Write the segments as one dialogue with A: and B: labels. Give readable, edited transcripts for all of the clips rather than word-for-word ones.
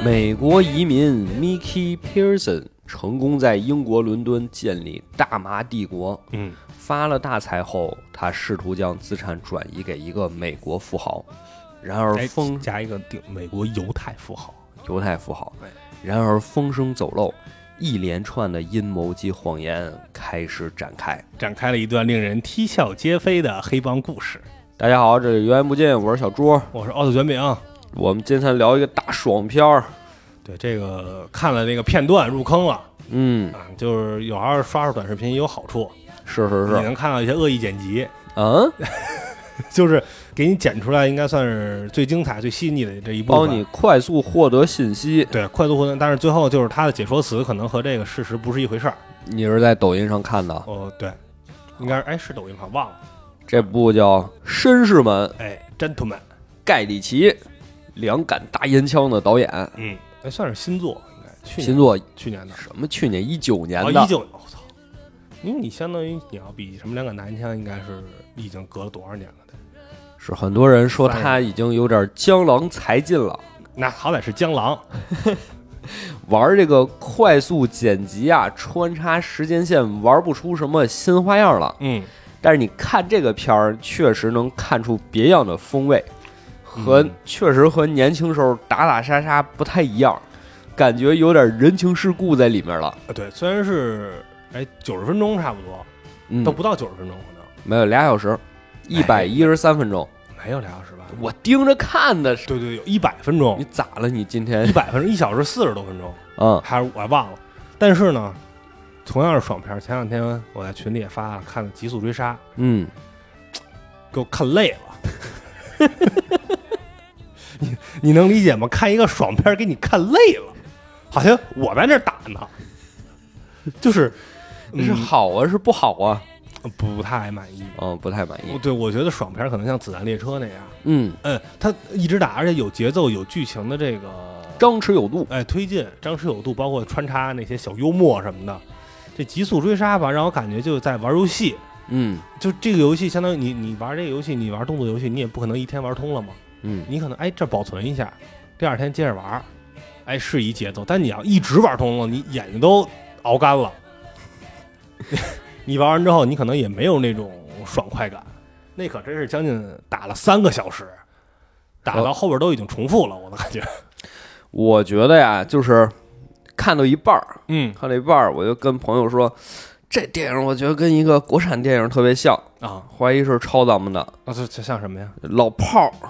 A: 美国移民 Mickey Pearson 成功在英国伦敦建立大麻帝国。发了大财后，他试图将资产转移给一个美国富豪，然而
B: 加一个美国犹太富豪。然而风声走漏，一连串的阴谋及谎言开始展开了一段令人啼笑皆非的黑帮故事。
A: 大家好，这里源源不尽，我是小朱，
B: 我是奥特卷饼。
A: 我们今天聊一个大爽片儿。
B: 对，这个看了那个片段入坑了。就是有时候刷刷短视频也有好处。
A: 是，
B: 你能看到一些恶意剪辑。就是给你剪出来，应该算是最精彩、最细腻的这一部分，
A: 帮你快速获得信息。
B: 对，快速获得，但是最后就是他的解说词可能和这个事实不是一回事儿。
A: 你是在抖音上看的？
B: 对，应该是是抖音吧，忘了。
A: 这部叫《绅士们》
B: ，Gentlemen，
A: 盖里奇，两杆大烟枪的导演。
B: 算是新作，应该
A: 新作，
B: 去年的。
A: 什么？去年19年的。
B: 19，我操！因为你相当于你要比什么两杆大烟枪，应该是已经隔了多少年了？
A: 是很多人说他已经有点江郎才尽了。
B: 那好歹是江郎。
A: 玩这个快速剪辑啊，穿插时间线，玩不出什么新花样了。但是你看这个片儿，确实能看出别样的风味，确实和年轻时候打打杀杀不太一样，感觉有点人情世故在里面了。
B: 对，虽然是90分钟差不多，都不到90分钟，可能
A: 没有2小时，113分钟，
B: 没有2小时吧？
A: 我盯着看的。
B: 对，有100分钟。
A: 你咋了？你今天
B: 100分钟，1小时40多分钟，还是我忘了。但是呢，同样是爽片，前两天我在群里也发了，看了《极速追杀》，给我看累了。你能理解吗？看一个爽片给你看累了，好像我在那打呢，就是
A: 是好啊，是不好啊？
B: 不太满意。
A: 不太满意。
B: 对，我觉得爽片可能像子弹列车那样，它一直打，而且有节奏、有剧情的这个
A: 张弛有度，
B: 推进张弛有度，包括穿插那些小幽默什么的。这极速追杀吧，让我感觉就在玩游戏。就这个游戏相当于你玩这个游戏，你玩动作游戏，你也不可能一天玩通了嘛。你可能这保存一下，第二天接着玩，适宜节奏。但你要一直玩通了，你眼睛都熬干了。你玩完之后，你可能也没有那种爽快感。那可真是将近打了3个小时，打到后边都已经重复了，我的感觉。
A: 我觉得呀，就是看到一半我就跟朋友说，这电影我觉得跟一个国产电影特别像啊，怀疑是抄咱们的。
B: 这像什么呀？
A: 老炮儿。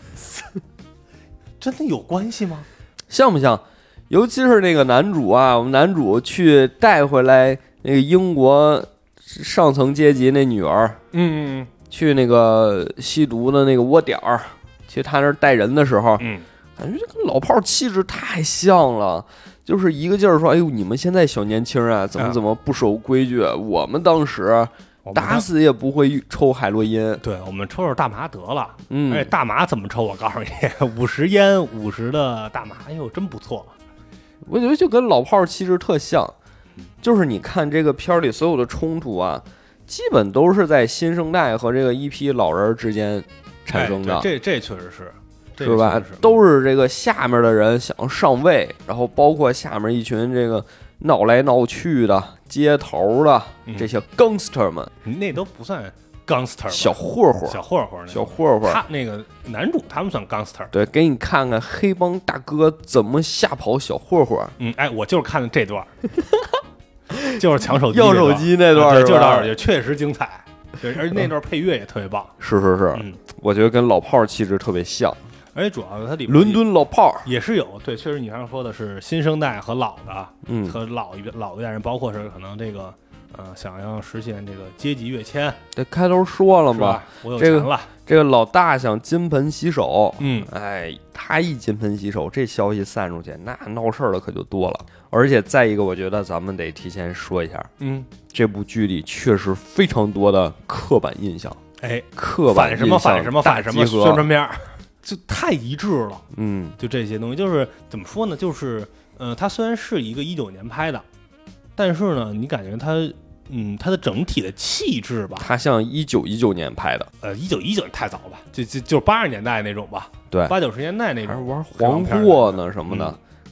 B: 真的有关系吗？
A: 像不像？尤其是那个男主啊，我们男主去带回来那个英国上层阶级那女儿，去那个吸毒的那个窝点儿，去他那儿带人的时候，感觉这个老炮气质太像了，就是一个劲儿说，哎呦，你们现在小年轻啊，怎么不守规矩？我们当时打死也不会抽海洛因，
B: 对，我们抽大麻得了。而且大麻怎么抽？我告诉你，50烟50的大麻，哎呦，真不错。
A: 我觉得就跟老炮气质特像，就是你看这个片里所有的冲突啊，基本都是在新生代和这个一批老人之间产生的。
B: 这确实是
A: 吧？都是这个下面的人想上位，然后包括下面一群这个闹来闹去的街头的这些 gangster 们，
B: 那都不算 gangster，
A: 小混混，
B: 他那个男主他们算 gangster。
A: 对，给你看看黑帮大哥怎么吓跑小混混。
B: 我就是看的这段，就是抢手机
A: 要手机那段，
B: 就是那段，确实精彩。对，而且那段配乐也特别棒。
A: 是，我觉得跟老炮气质特别像。
B: 而且主要它里面
A: 伦敦老炮
B: 也是有，对，确实你刚刚说的是新生代和老的，和老一代人，包括是可能这个想要实现这个阶级跃迁。
A: 这开头说了嘛，
B: 我有钱了。
A: 这个老大想金盆洗手，他一金盆洗手，这消息散出去，那闹事儿的可就多了。而且再一个，我觉得咱们得提前说一下，这部剧里确实非常多的刻板印象，刻板印象
B: 反什么宣传片。就太一致了，就这些东西，就是怎么说呢？就是它虽然是一个19年拍的，但是呢，你感觉它的整体的气质吧，
A: 它像1919年拍的
B: ，1919太早吧，就是80年代那种吧，
A: 对
B: ，80、90年代那种，
A: 还玩黄货呢什么的，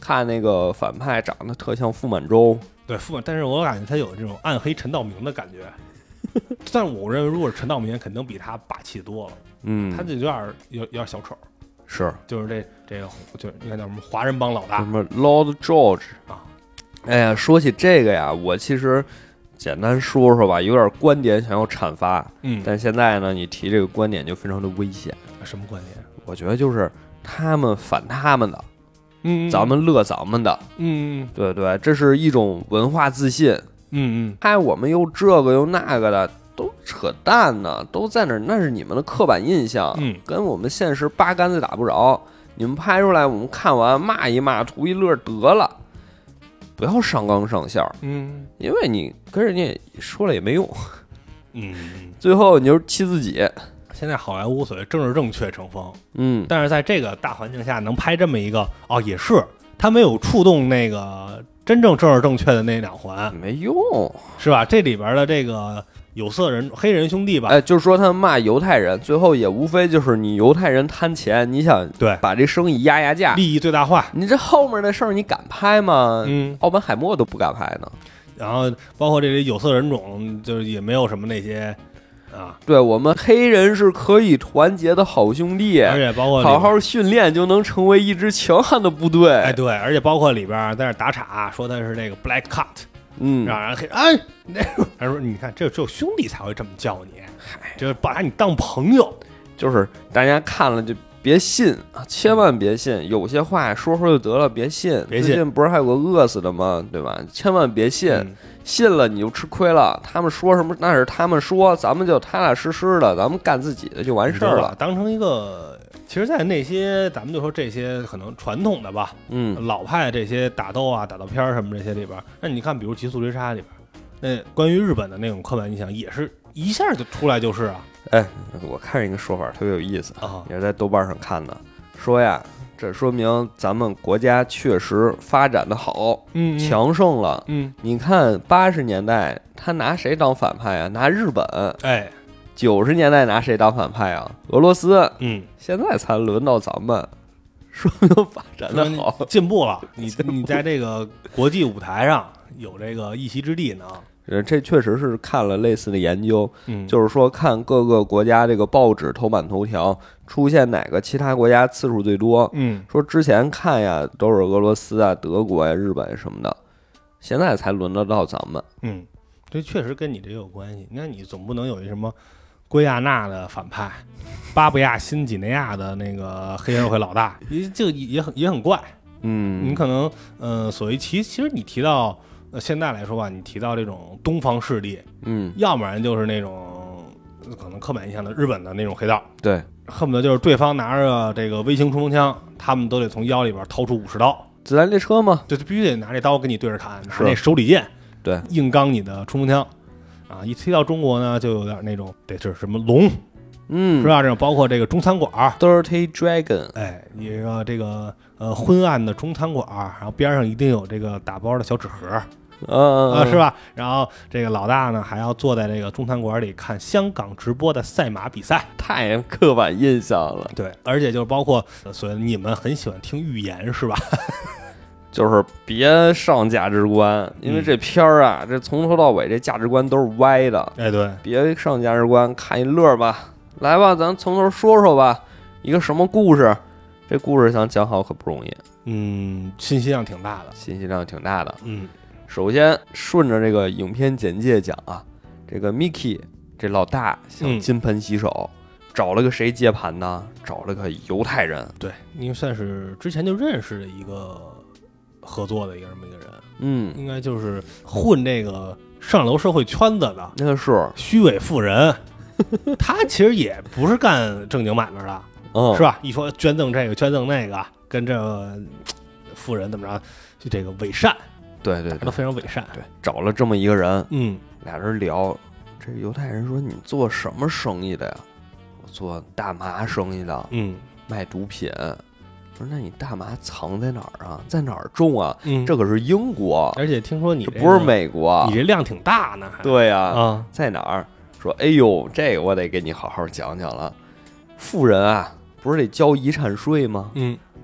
A: 看那个反派长得特像傅满洲，
B: 对但是我感觉他有这种暗黑陈道明的感觉。但我认为，如果是陈道明，肯定比他霸气多了。他就有点小丑，
A: 是，
B: 就是这个，就应该叫什么华人帮老大，
A: 什么 Lord George 啊。哎呀，说起这个呀，我其实简单说说吧，有点观点想要阐发。但现在呢，你提这个观点就非常的危险。
B: 什么观点？
A: 我觉得就是他们反他们的，咱们乐咱们的，对，这是一种文化自信。拍我们又这个又那个的，都扯淡呢，都在那是你们的刻板印象，跟我们现实八竿子打不着。你们拍出来，我们看完骂一骂，图一乐得了，不要上纲上线。因为你跟人家说了也没用。最后你就是气自己。
B: 现在好莱坞所谓政治正确成风，但是在这个大环境下能拍这么一个，也是他没有触动那个真正政治正确的那两环，
A: 没用，
B: 是吧？这里边的这个有色人黑人兄弟吧，
A: 就是说他们骂犹太人，最后也无非就是你犹太人贪钱，你想
B: 对把
A: 这生意压价，
B: 利益最大化，
A: 你这后面的事儿你敢拍吗？奥本海默都不敢拍呢。
B: 然后包括这些有色人种，就是也没有什么那些。
A: 对，我们黑人是可以团结的好兄弟，
B: 而且包括
A: 好好训练就能成为一支强悍的部队。
B: 对，而且包括里边在那打岔，说他是那个 black cut，让人黑他说你看这只有兄弟才会这么叫你，就是把你当朋友，
A: 就是大家看了就别信啊，千万别信，有些话说说就得了，别信。最近不是还有个饿死的吗？对吧？千万别信。信了你就吃亏了，他们说什么那是他们说，咱们就踏踏实实的，咱们干自己的就完事儿了。
B: 当成一个，其实，在那些咱们就说这些可能传统的吧，老派这些打斗啊、打斗片什么这些里边，那你看，比如《极速追杀》里边，那关于日本的那种刻板印象，也是一下就出来就是啊。
A: 我看一个说法特别有意思也是在豆瓣上看的，说呀。这说明咱们国家确实发展的好，强盛了。你看80年代他拿谁当反派啊？拿日本。90年代拿谁当反派啊？俄罗斯。现在才轮到咱们，说明发展的好，
B: 进步了。你在这个国际舞台上有这个一席之地呢。
A: 这确实是看了类似的研究，就是说看各个国家这个报纸头版头条出现哪个其他国家次数最多。说之前看呀都是俄罗斯啊、德国呀、日本什么的，现在才轮得到咱们。
B: 这确实跟你这有关系。那你总不能有一什么圭亚那的反派，巴布亚新几内亚的那个黑社会老大，这个也很怪。你可能所谓其实你提到。现在来说吧，你提到这种东方势力，要不然就是那种可能刻板印象的日本的那种黑道，
A: 对，
B: 恨不得就是对方拿着这个微型冲锋枪，他们都得从腰里边掏出50刀，
A: 子弹列车吗？
B: 就必须得拿这刀跟你对着砍，拿那手里剑，
A: 对，
B: 硬刚你的冲锋枪啊！一提到中国呢，就有点那种得是什么龙，是吧？这种包括这个中餐馆
A: ，Dirty Dragon，
B: 一个这个昏暗的中餐馆，然后边上一定有这个打包的小纸盒。是吧？然后这个老大呢，还要坐在这个中餐馆里看香港直播的赛马比赛，
A: 太刻板印象了。
B: 对，而且就是包括所谓你们很喜欢听预言，是吧？
A: 就是别上价值观，因为这片儿啊，这从头到尾这价值观都是歪的。
B: 对，
A: 别上价值观，看一乐吧。来吧，咱从头说说吧，一个什么故事？这故事想讲好可不容易。
B: 信息量挺大的。
A: 首先顺着这个影片简介讲啊，这个 Mickey 这老大想金盆洗手，找了个谁接盘呢？找了个犹太人。
B: 对，因为算是之前就认识的一个合作的这么一个人。应该就是混这个上流社会圈子的，
A: 那是
B: 虚伪富人。他其实也不是干正经买卖的，是吧？一说捐赠这个捐赠那个，跟这个富人怎么着，就这个伪善。
A: 对，
B: 都非常伪善。
A: 对，找了这么一个人，俩人聊。这犹太人说：“你做什么生意的呀？”我做大麻生意的，卖毒品。说：“那你大麻藏在哪儿啊？在哪儿种啊？”这可是英国，
B: 而且听说你
A: 不是美国，
B: 你这量挺大呢。
A: 对呀，在哪儿？说：“哎呦，这个我得给你好好讲讲了。富人啊，不是得交遗产税吗？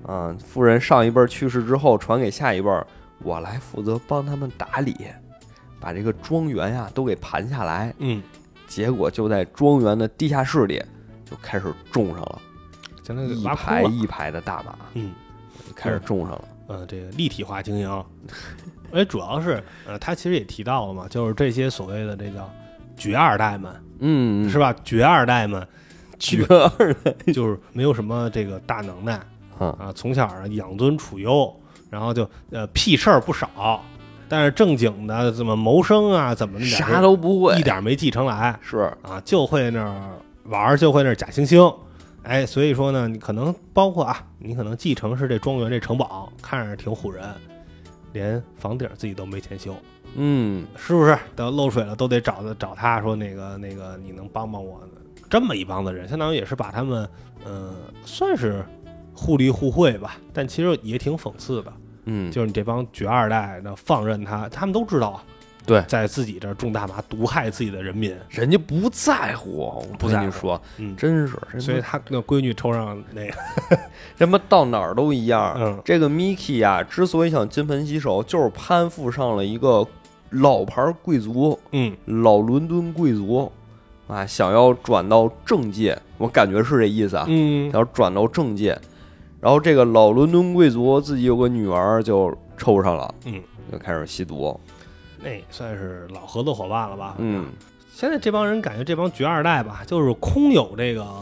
A: 夫人上一辈去世之后传给下一辈，我来负责帮他们打理，把这个庄园呀都给盘下来。结果就在庄园的地下室里就开始种上了，一排一排的大麻，就开始种上了。
B: 这个立体化经营，主要是他其实也提到了嘛，就是这些所谓的这叫绝二代们，是吧？绝二代们，
A: 绝二代
B: 就是没有什么这个大能耐从小养尊处优，然后就屁事儿不少，但是正经的怎么谋生啊，怎么
A: 啥都不会，
B: 一点没继承来，
A: 是
B: 就会那儿玩，就会那儿假惺惺。所以说呢，你可能包括你可能继承是这庄园这城堡，看着挺唬人，连房顶自己都没钱修，是不是？等漏水了都得找他说那个你能帮帮我呢？这么一帮子人，相当于也是把他们算是互利互惠吧，但其实也挺讽刺的。就是你这帮绝二代的放任他们都知道
A: 对，
B: 在自己这种大麻毒害自己的人民，
A: 人家不在乎，我不跟你说，真是。
B: 所以他那闺女抽上那个，
A: 什么到哪儿都一样。这个 Mickey 啊，之所以想金盆洗手，就是攀附上了一个老牌贵族，老伦敦贵族想要转到政界，我感觉是这意思想要转到政界。然后这个老伦敦贵族自己有个女儿就抽上了，就开始吸毒。
B: 那算是老合作伙伴了吧？现在这帮人感觉这帮绝二代吧，就是空有这个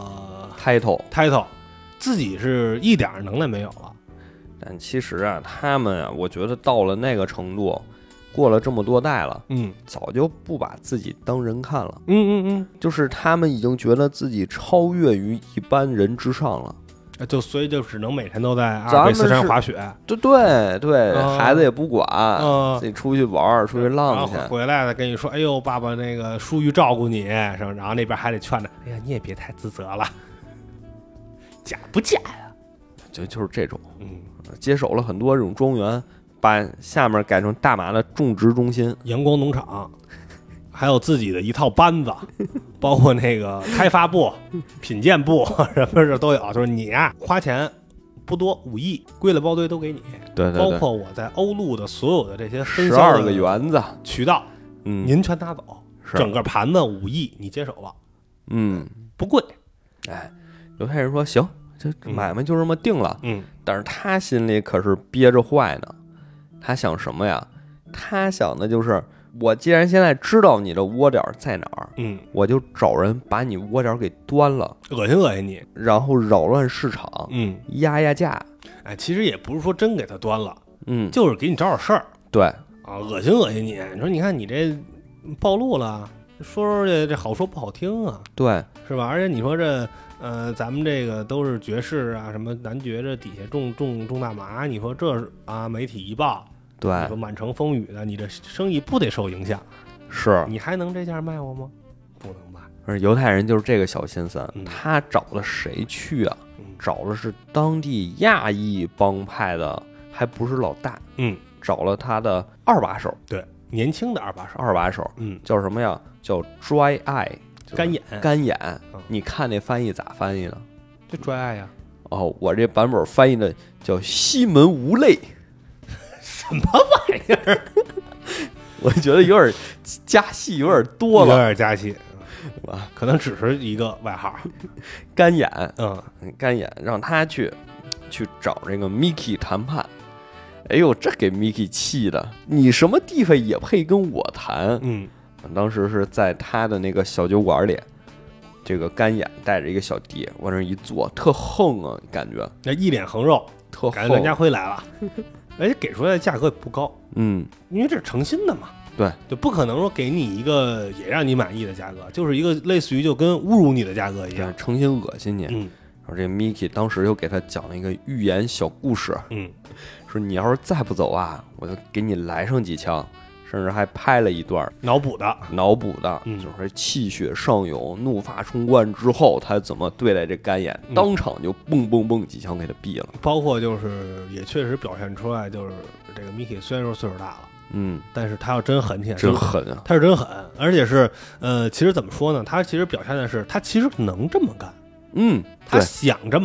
B: title， 自己是一点能耐没有了。
A: 但其实他们我觉得到了那个程度，过了这么多代了，早就不把自己当人看了。就是他们已经觉得自己超越于一般人之上了。
B: 所以就只能每天都在阿尔卑斯山滑雪，
A: 对，孩子也不管，自己出去玩，出去浪去，
B: 回来了跟你说，哎呦，爸爸那个疏于照顾你，然后那边还得劝着，哎呀，你也别太自责了，假不假呀？
A: 就是这种，接手了很多这种庄园，把下面改成大麻的种植中心，
B: 阳光农场。还有自己的一套班子，包括那个开发部、品鉴部，什么这都有。就是你花钱不多，5亿，归了包堆都给你。
A: 对，
B: 包括我在欧陆的所有的这些分销
A: 12个园子
B: 渠道，您全拿走，整个盘子5亿，你接手吧。不贵。
A: 犹太人说行，这买卖就这么定了。但是他心里可是憋着坏呢。他想什么呀？他想的就是。我既然现在知道你的窝点在哪儿，我就找人把你窝点给端了，
B: 恶心你，
A: 然后扰乱市场，压价。
B: 其实也不是说真给他端了，就是给你找点事儿。
A: 对
B: 恶心你。你说你看你这暴露了，说这好说不好听啊，
A: 对，
B: 是吧？而且你说这咱们这个都是爵士什么男爵这底下种大麻，你说这媒体一报。
A: 对，
B: 你说满城风雨的，你这生意不得受影响？
A: 是，
B: 你还能这价卖我吗？不能吧。
A: 而犹太人就是这个小心思，他找了谁去啊？找的是当地亚裔帮派的，还不是老大。找了他的二把手，
B: 对，年轻的二
A: 把手，叫什么呀？叫 Dry Eye， 干眼。你看那翻译咋翻译的？
B: 就 Dry Eye 呀。
A: 我这版本翻译的叫西门无泪。
B: 什么玩意儿？
A: 我觉得有点加戏，有点多了，
B: 有点加戏，可能只是一个外号。
A: 干眼，干眼，让他去找这个 Mickey 谈判。哎呦，这给 Mickey 气的，你什么地方也配跟我谈？当时是在他的那个小酒馆里，这个干眼带着一个小弟往那一坐，特横啊，感觉
B: 那一脸横肉，
A: 特横。
B: 感觉梁家辉来了。而且给出来的价格也不高，因为这是诚心的嘛，
A: 对，
B: 就不可能说给你一个也让你满意的价格，就是一个类似于就跟侮辱你的价格一样，
A: 诚心恶心你。然后这 Mickey 当时就给他讲了一个寓言小故事，说你要是再不走我就给你来上几枪，甚至还拍了一段
B: 脑补的，
A: 就是气血上涌、怒发冲冠之后，他怎么对待这干眼，当场就蹦几枪给他毙了。
B: 包括就是也确实表现出来，就是这个 Mickey 虽然说岁数大了，但是他要真狠起来，
A: 真狠啊！
B: 他是真狠，而且是其实怎么说呢？他其实表现的是他其实能这么干，他想这么干，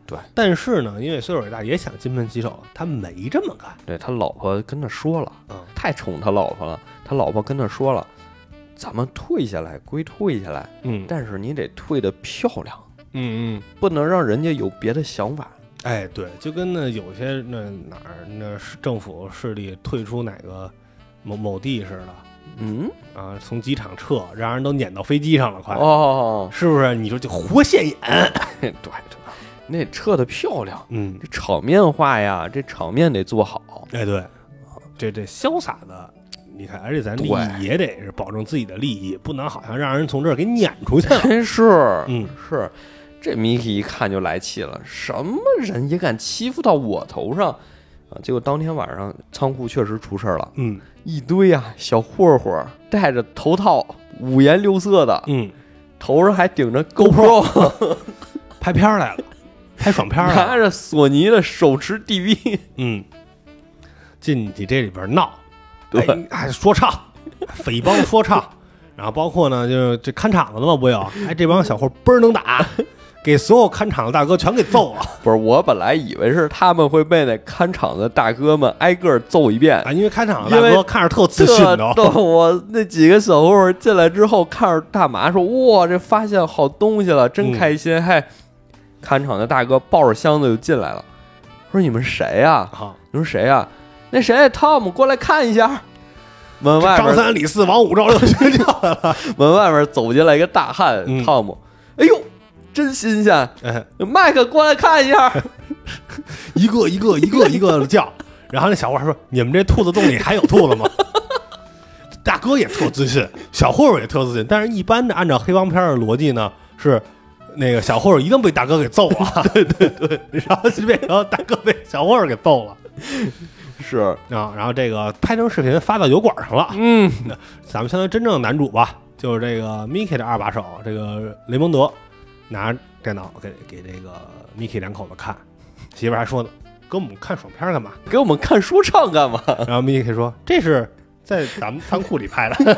A: 对，
B: 但是呢，因为岁数也大，也想金盆洗手，他没这么干。
A: 对，他老婆跟他说了，太宠他老婆了，他老婆跟他说了，咱们退下来归退下来，但是你得退得漂亮，不能让人家有别的想法。
B: 哎，对，就跟那有些那哪儿那政府势力退出哪个某地似的，从机场撤，让人都撵到飞机上了，快是不是？你说就活现眼，
A: 对，那撤得漂亮，这场面话呀，这场面得做好。
B: 哎，对，这潇洒的，你看，而且咱利益也得是保证自己的利益，不能好像让人从这儿给撵出去了。
A: 真是，是。这米奇一看就来气了，什么人也敢欺负到我头上啊！结果当天晚上仓库确实出事了，一堆小混混戴着头套，五颜六色的，头上还顶着 GoPro，
B: 拍片来了，拍爽片了，
A: 拿着索尼的手持 DV，
B: 进去这里边闹，
A: 对，
B: 还说唱，匪帮说唱，然后包括呢，就是这看场子的嘛，不有，这帮小伙倍儿能打。给所有看场的大哥全给揍了。
A: 不是，我本来以为是他们会被那看场的大哥们挨个揍一遍
B: 因为看场的大哥看着特自信的。
A: 我那几个小伙儿进来之后看着大麻说：“哇，这发现好东西了，真开心！”看场的大哥抱着箱子就进来了，说：“你们谁呀？”你说谁呀？那谁汤姆过来看一下。门外
B: 张三李四王五赵六全叫来了。
A: 门外面走进来一个大汉汤姆，哎呦！真新鲜！麦克过来看一下，
B: 一个的叫。然后那小伙说：“你们这兔子洞里还有兔子吗？”大哥也特自信，小混混也特自信。但是一般的按照黑帮片的逻辑呢，是那个小混混一定被大哥给揍了。对，然后就变成大哥被小混混给揍了。
A: 是
B: 然后这个拍成视频发到油管上了。咱们相当于真正的男主吧，就是这个 Mickey 的二把手，这个雷蒙德。拿着电脑给这个 Mickey 两口子看，媳妇还说呢，给我们看爽片干嘛？
A: 给我们看说唱干嘛？
B: 然后 Mickey 说，这是在咱们仓库里拍的。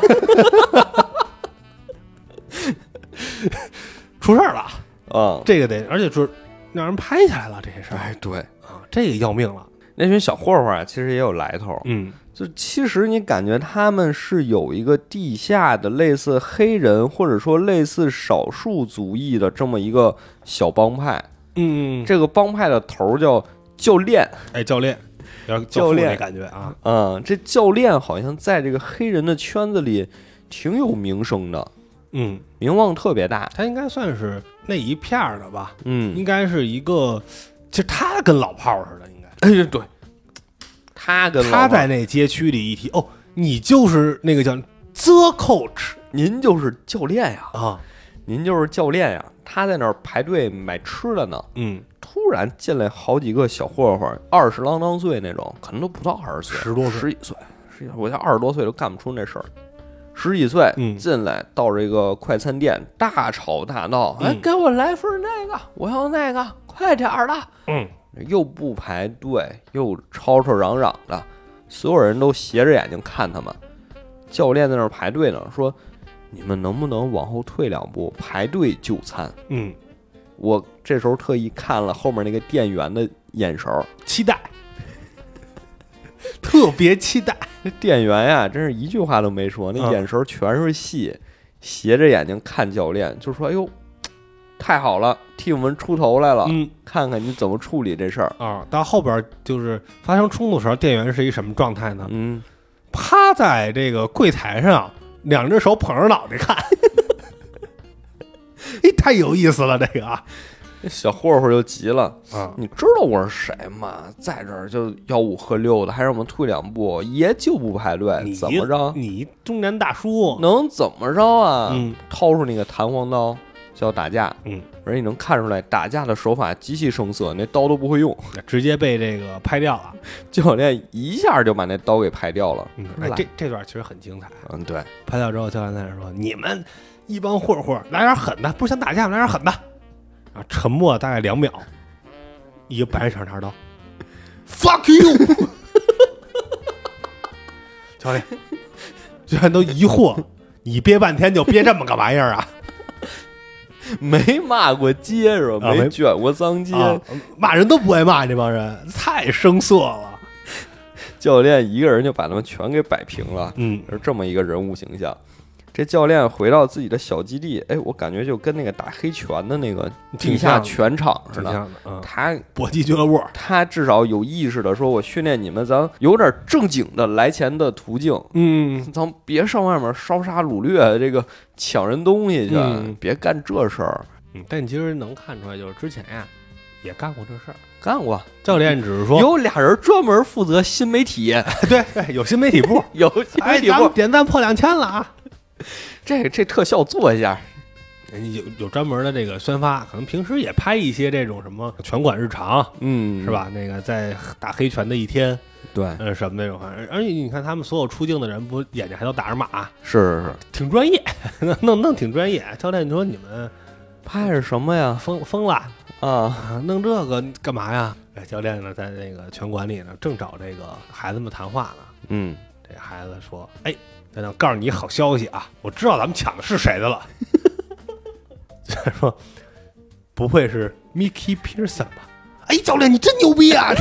B: 出事了这个得，而且是让人拍下来了这些事儿。
A: 对
B: 这个要命了。
A: 那群小混混其实也有来头，就其实你感觉他们是有一个地下的类似黑人或者说类似少数族裔的这么一个小帮派，这个帮派的头叫教练，
B: 教练，有点教练感觉
A: 这教练好像在这个黑人的圈子里挺有名声的，名望特别大，
B: 他应该算是那一片的吧，应该是一个，其实他跟老炮似的，应该，
A: 对。他
B: 在那街区里一提你就是那个叫 The Coach，
A: 您就是教练呀您就是教练呀。他在那儿排队买吃的呢，突然进来好几个小混混，20啷当岁那种，可能都不到20岁
B: ，10多岁，
A: 11岁，我才20多岁都干不出那事儿，10几岁进来到这个快餐店大吵大闹，给我来份那个，我要那个，快点的，又不排队，又吵吵嚷嚷的，所有人都斜着眼睛看他们。教练在那儿排队呢，说：“你们能不能往后退2步，排队就餐？”我这时候特意看了后面那个店员的眼神，
B: 期待，特别期待。
A: 这店员呀，真是一句话都没说，那眼神全是戏，斜着眼睛看教练，就说：“哎呦。”太好了，替我们出头来了。看看你怎么处理这事儿
B: 到后边就是发生冲突的时候，店员是一什么状态呢？趴在这个柜台上，2只手捧着脑袋看，太有意思了。这个
A: 小混混就急了你知道我是谁吗？在这儿就吆五喝六的，还让我们退2步，爷就不排队，怎么着？
B: 你中年大叔
A: 能怎么着啊？掏出那个弹簧刀。叫打架，而且你能看出来打架的手法极其生涩，那刀都不会用，
B: 直接被这个拍掉了。
A: 教练一下就把那刀给拍掉了。
B: 这段其实很精彩。
A: 对，
B: 拍掉之后，教练在那说：“你们一帮混混，来点狠的，不是想打架，来点狠的。”沉默大概2秒，一个白长插刀 ，fuck you！ 教练居然都疑惑，你憋半天就憋这么个玩意儿啊？
A: 没骂过街是吧？没卷过脏街，
B: 骂人都不会骂，这帮人太生涩了。
A: 教练一个人就把他们全给摆平了，是这么一个人物形象。这教练回到自己的小基地，哎，我感觉就跟那个打黑拳的那个地下拳场似的。他
B: 搏击俱乐部，
A: 他至少有意识的说：“我训练你们，咱有点正经的来钱的途径。咱别上外面烧杀掳掠，这个抢人东西去，别干这事儿。”
B: 但你其实能看出来，就是之前呀也干过这事儿。
A: 干过，
B: 教练只是说
A: 有俩人专门负责新媒体，
B: 对，有新媒体部，
A: 有新媒体部，
B: 咱们点赞破2000了啊！
A: 这特效做一下，
B: 有专门的这个宣发，可能平时也拍一些这种什么拳馆日常，是吧？那个在打黑拳的一天，
A: 对，
B: 什么那种，而且你看他们所有出镜的人，不眼睛还都打着码，
A: 是
B: 挺专业，弄挺专业。教练，你说你们
A: 拍是什么呀？
B: 疯了
A: 啊！
B: 弄这个干嘛呀？教练呢，在那个拳馆里呢，正找这个孩子们谈话呢。这孩子说：“哎。”我告诉你好消息啊！我知道咱们抢的是谁的了。就是说，不会是 Mickey Pearson 吧？哎，教练你真牛逼啊！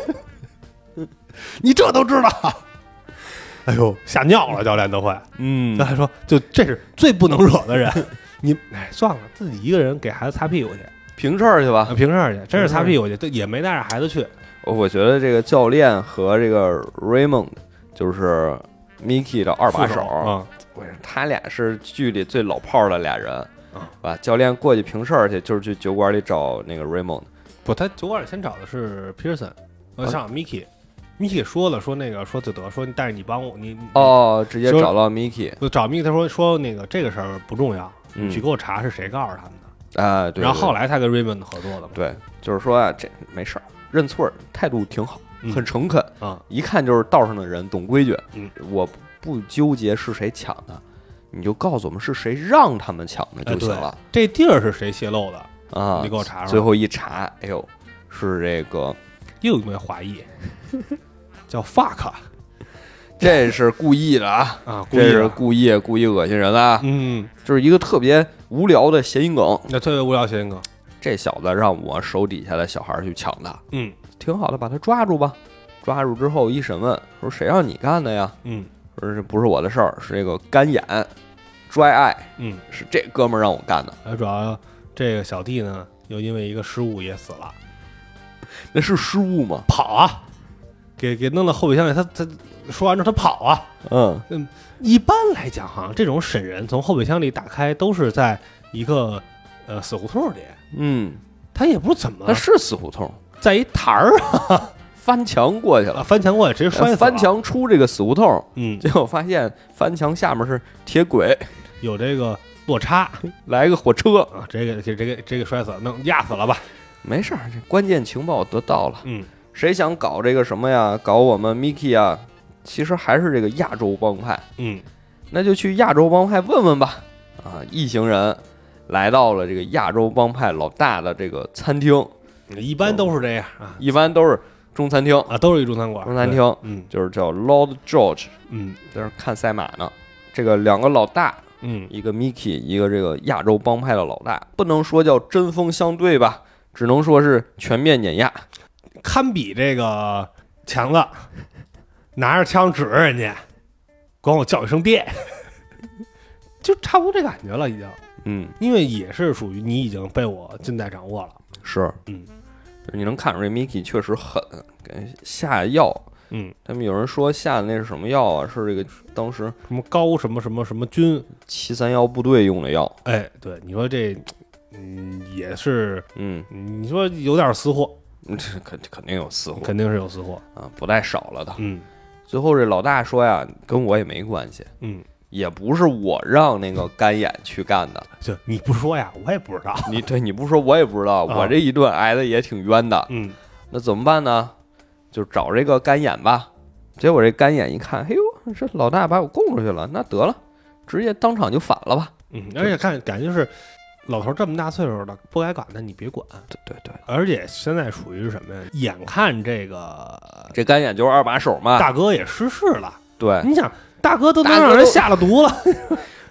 B: 你这都知道？哎呦，吓尿了，教练都会。教练说，就这是最不能惹的人。你算了，自己一个人给孩子擦屁股去，
A: 平事儿去吧，
B: 平事儿去，真是擦屁股去，也没带着孩子去。
A: 我觉得这个教练和这个 Raymond 就是Mickey 的二把手，他俩是剧里最老炮的俩人，吧？教练过去平事儿去，就是去酒馆里找那个 Raymond。
B: 不，他酒馆里先找的是 Pearson， 上 Mickey 说了，说那个说就得说，但是你帮我，你
A: 直接找到 Mickey，
B: 找 Mickey， 他说那个这个事儿不重要，你去给我查是谁告诉他们
A: 的对。
B: 然后后来他跟 Raymond 合作的嘛，
A: 对，就是说啊，这没事儿，认错，态度挺好。很诚恳一看就是道上的人，懂规矩。我不纠结是谁抢的，你就告诉我们是谁让他们抢的就行了。
B: 这地儿是谁泄露的
A: 啊？
B: 你给我查查。
A: 最后一查，哎呦，是这个
B: 又有没有华裔？叫 fuck，
A: 这是故意的啊！这是故意恶心人的。就是一个特别无聊的谐音梗。
B: 特别无聊谐音梗。
A: 这小子让我手底下的小孩去抢的。挺好的，把他抓住吧。抓住之后一审问，说谁让你干的呀？说这不是我的事儿，是这个干眼 dry eye，是这哥们儿让我干的。
B: 主要这个小弟呢，又因为一个失误也死了。
A: 那是失误吗？
B: 跑啊，给弄到后备箱里，他说完之后他跑啊。一般来讲哈，这种审人从后备箱里打开都是在一个死胡同里。他也不怎么，
A: 他是死胡同。
B: 在一台儿
A: 翻墙过去了，
B: 翻墙过去直接摔死了。
A: 翻墙出这个死胡同，结果发现翻墙下面是铁轨，
B: 有这个落差，
A: 来个火车
B: 啊，这个摔死了，弄压死了吧？
A: 没事儿，这关键情报得到了。谁想搞这个什么呀？搞我们 Mickey 啊？其实还是这个亚洲帮派。那就去亚洲帮派问问吧。一行人来到了这个亚洲帮派老大的这个餐厅。
B: 一般都是这样啊，
A: 一般都是中餐厅
B: 啊，都是一中餐馆。
A: 中餐厅，就是叫 Lord George，在这看赛马呢。这个两个老大，一个 Mickey， 一个这个亚洲帮派的老大，不能说叫针锋相对吧，只能说是全面碾压，
B: 堪比这个强子拿着枪指着人家，管我叫一声爹，就差不多这感觉了已经。因为也是属于你已经被我尽在掌握了。
A: 是，你能看出这 Mickey 确实狠，给下药。他们有人说下的那是什么药啊？是这个当时
B: 什么高什么军
A: 731部队用的药。
B: 哎，对，你说这，也是，你说有点私货，
A: 这肯定有私货，
B: 肯定是有私货
A: 啊，不带少了的。最后这老大说呀，跟我也没关系。也不是我让那个干眼去干的，
B: 就你不说呀，我也不知道。
A: 你不说我也不知道，我这一顿挨的也挺冤的。那怎么办呢？就找这个干眼吧。结果这干眼一看，嘿呦，这老大把我供出去了，那得了，直接当场就反了吧。
B: 而且感觉就是老头这么大岁数了，不该管的你别管。
A: 对，
B: 而且现在属于是什么呀？眼看这
A: 干眼就是二把手嘛，
B: 大哥也失势了。
A: 对，
B: 你想。大哥都能让人下了毒了，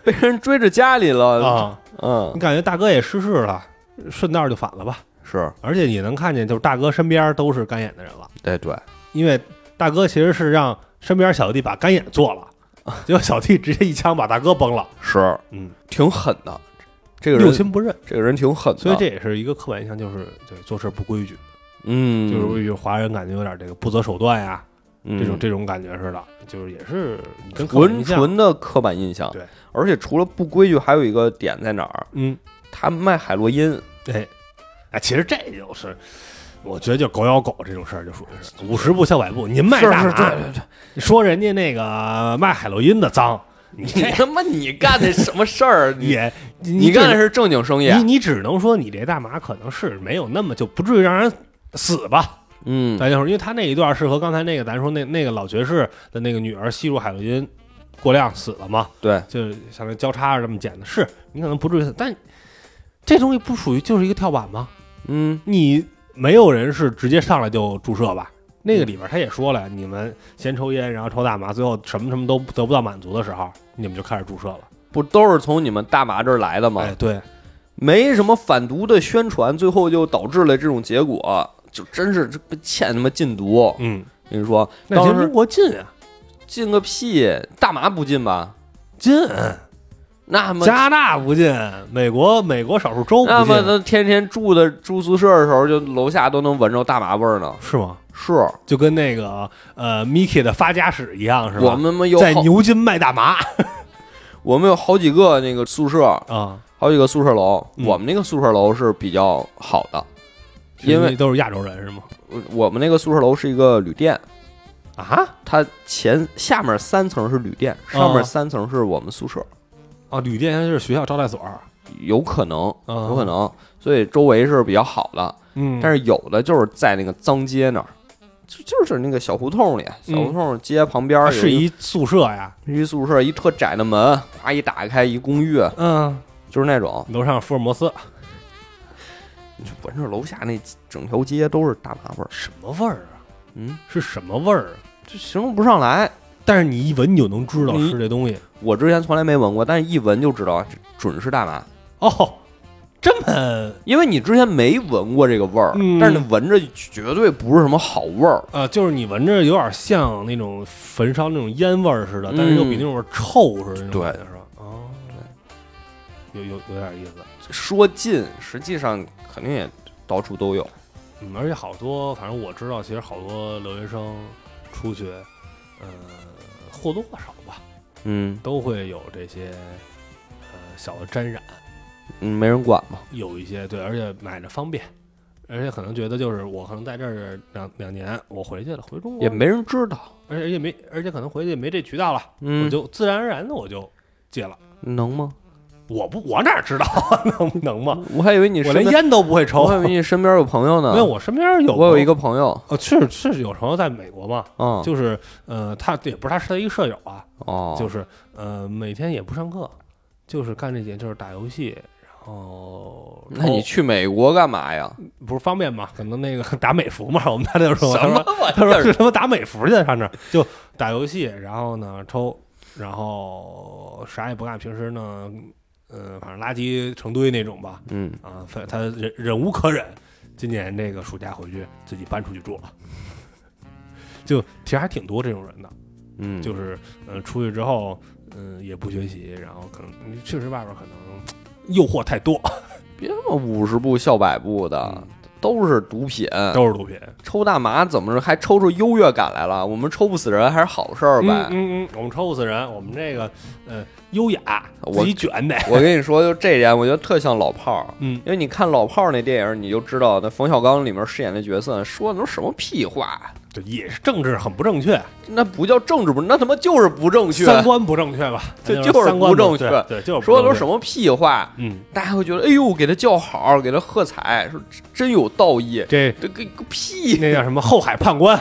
A: 被人追着家里了
B: 啊。你感觉大哥也失势了，顺道就反了吧？
A: 是，
B: 而且你能看见，就是大哥身边都是干眼的人了。
A: 对，
B: 因为大哥其实是让身边小弟把干眼做了，结果小弟直接一枪把大哥崩了。
A: 是，挺狠的。这个人
B: 六亲不认，
A: 这个人挺狠的。
B: 所以这也是一个刻板印象，就是做事不规矩。就是华人感觉有点这个不择手段呀，这种感觉似的，就是也是跟
A: 纯的刻板印象。
B: 对，
A: 而且除了不规矩，还有一个点在哪儿？他卖海洛因。
B: 其实这就是，我觉得就狗咬狗这种事儿，就属于是50步笑百步。您卖大麻，
A: 对，
B: 说人家那个卖海洛因的脏。
A: 你他妈你干的什么事儿？
B: 你
A: 干的是正经生意。
B: 你只能说你这大麻可能是没有那么就不至于让人死吧。咱就说，因为他那一段是和刚才那个咱说那个老爵士的那个女儿吸入海洛因过量死了嘛？
A: 对，
B: 就是相当于交叉这么剪的。是你可能不至于死，但这东西不属于就是一个跳板吗？你没有人是直接上来就注射吧？那个里边他也说了，你们先抽烟，然后抽大麻，最后什么都得不到满足的时候，你们就开始注射了，
A: 不都是从你们大麻这儿来的吗？
B: 对，
A: 没什么反毒的宣传，最后就导致了这种结果，就真是欠他妈禁毒。跟你说，
B: 那人民国禁啊，
A: 禁个屁！大麻不禁吧？
B: 禁。
A: 那么
B: 加拿大不禁，美国少数州不禁。
A: 那么天天住宿舍的时候，就楼下都能闻着大麻味儿呢，
B: 是吗？
A: 是，
B: 就跟那个Mickey 的发家史一样，是吧？
A: 我们有
B: 在牛津卖大麻，
A: 我们有好几个那个宿舍
B: 啊，
A: 好几个宿舍楼。我们那个宿舍楼是比较好的，因为
B: 都是亚洲人是吗？
A: 我们那个宿舍楼是一个旅店
B: 啊，
A: 它下面3层是旅店，上面3层是我们宿舍。
B: 旅店就是学校招待所，
A: 有可能，所以周围是比较好的。但是有的就是在那个脏街那儿，就是那个小胡同里，小胡同街旁边
B: 是一宿舍呀，
A: 一宿舍，一特窄的门，哗一打开一公寓，就是那种
B: 楼上福尔摩斯，
A: 你就闻着楼下那整条街都是大麻味儿，
B: 什么味儿啊？是什么味儿啊？
A: 这形容不上来。
B: 但是你一闻你就能知道是这东西。
A: 我之前从来没闻过，但是一闻就知道，准是大麻。
B: 这么，
A: 因为你之前没闻过这个味儿，但是你闻着绝对不是什么好味儿。
B: 就是你闻着有点像那种焚烧那种烟味儿似的，但是又比那种味儿臭似的那种感觉，是吧？对，有点意思。
A: 说近，实际上肯定也到处都有。
B: 而且好多，反正我知道，其实好多留学生出去，或多或少吧，都会有这些小的沾染，
A: 没人管嘛，
B: 有一些对，而且买着方便，而且可能觉得就是我可能在这儿两年，我回去了，回中国
A: 也没人知道，
B: 而且可能回去也没这渠道了，我就自然而然的我就戒了，
A: 能吗？
B: 我哪知道能吗？
A: 我还以为我
B: 连烟都不会抽，
A: 我还以为你身边有朋友呢。
B: 没有，我身边
A: 我有一个朋友，
B: 是有朋友在美国嘛，就是他也不是他是他一个舍友啊，就是每天也不上课，就是干这件，就是打游戏，然后
A: 那你去美国干嘛呀？
B: 不是方便嘛？可能那个打美服嘛，我们他就说
A: 什么？
B: 他说是他妈打美服去上这儿就打游戏，然后呢抽，然后啥也不干，平时呢。反正垃圾成堆那种吧，他忍无可忍，今年这个暑假回去自己搬出去住了，就其实还挺多这种人的，就是出去之后，也不学习，然后可能确实外边可能诱惑太多，
A: 别嘛50步笑百步的。都是毒品，抽大麻怎么着还抽出优越感来了？我们抽不死人还是好事儿呗。
B: 我们抽不死人，我们这个优雅，自己卷的。
A: 我跟你说，就这点，我觉得特像老炮儿。因为你看老炮儿那电影，你就知道那冯小刚里面饰演的角色说的都什么屁话。
B: 对，也是政治很不正确，
A: 那不叫政治不，那他妈就是不正确，
B: 三观不正确吧？
A: 就是不正确，
B: 对，就是
A: 说的都什么屁话，大家会觉得，哎呦，给他叫好，给他喝彩，说真有道义，
B: 这
A: 个屁，
B: 那叫什么后海判官，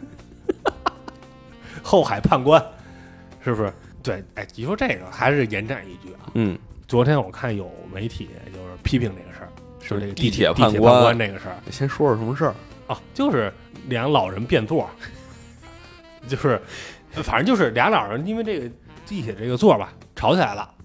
B: 后海判官，是不是？对，你说这个还是延展一句啊，昨天我看有媒体就是批评这个事儿，说这个
A: 地铁
B: 判官这个事儿，
A: 先说说什么事儿
B: 啊？就是两老人变座，就是反正就是俩老人因为这个地铁这个座吧吵起来了，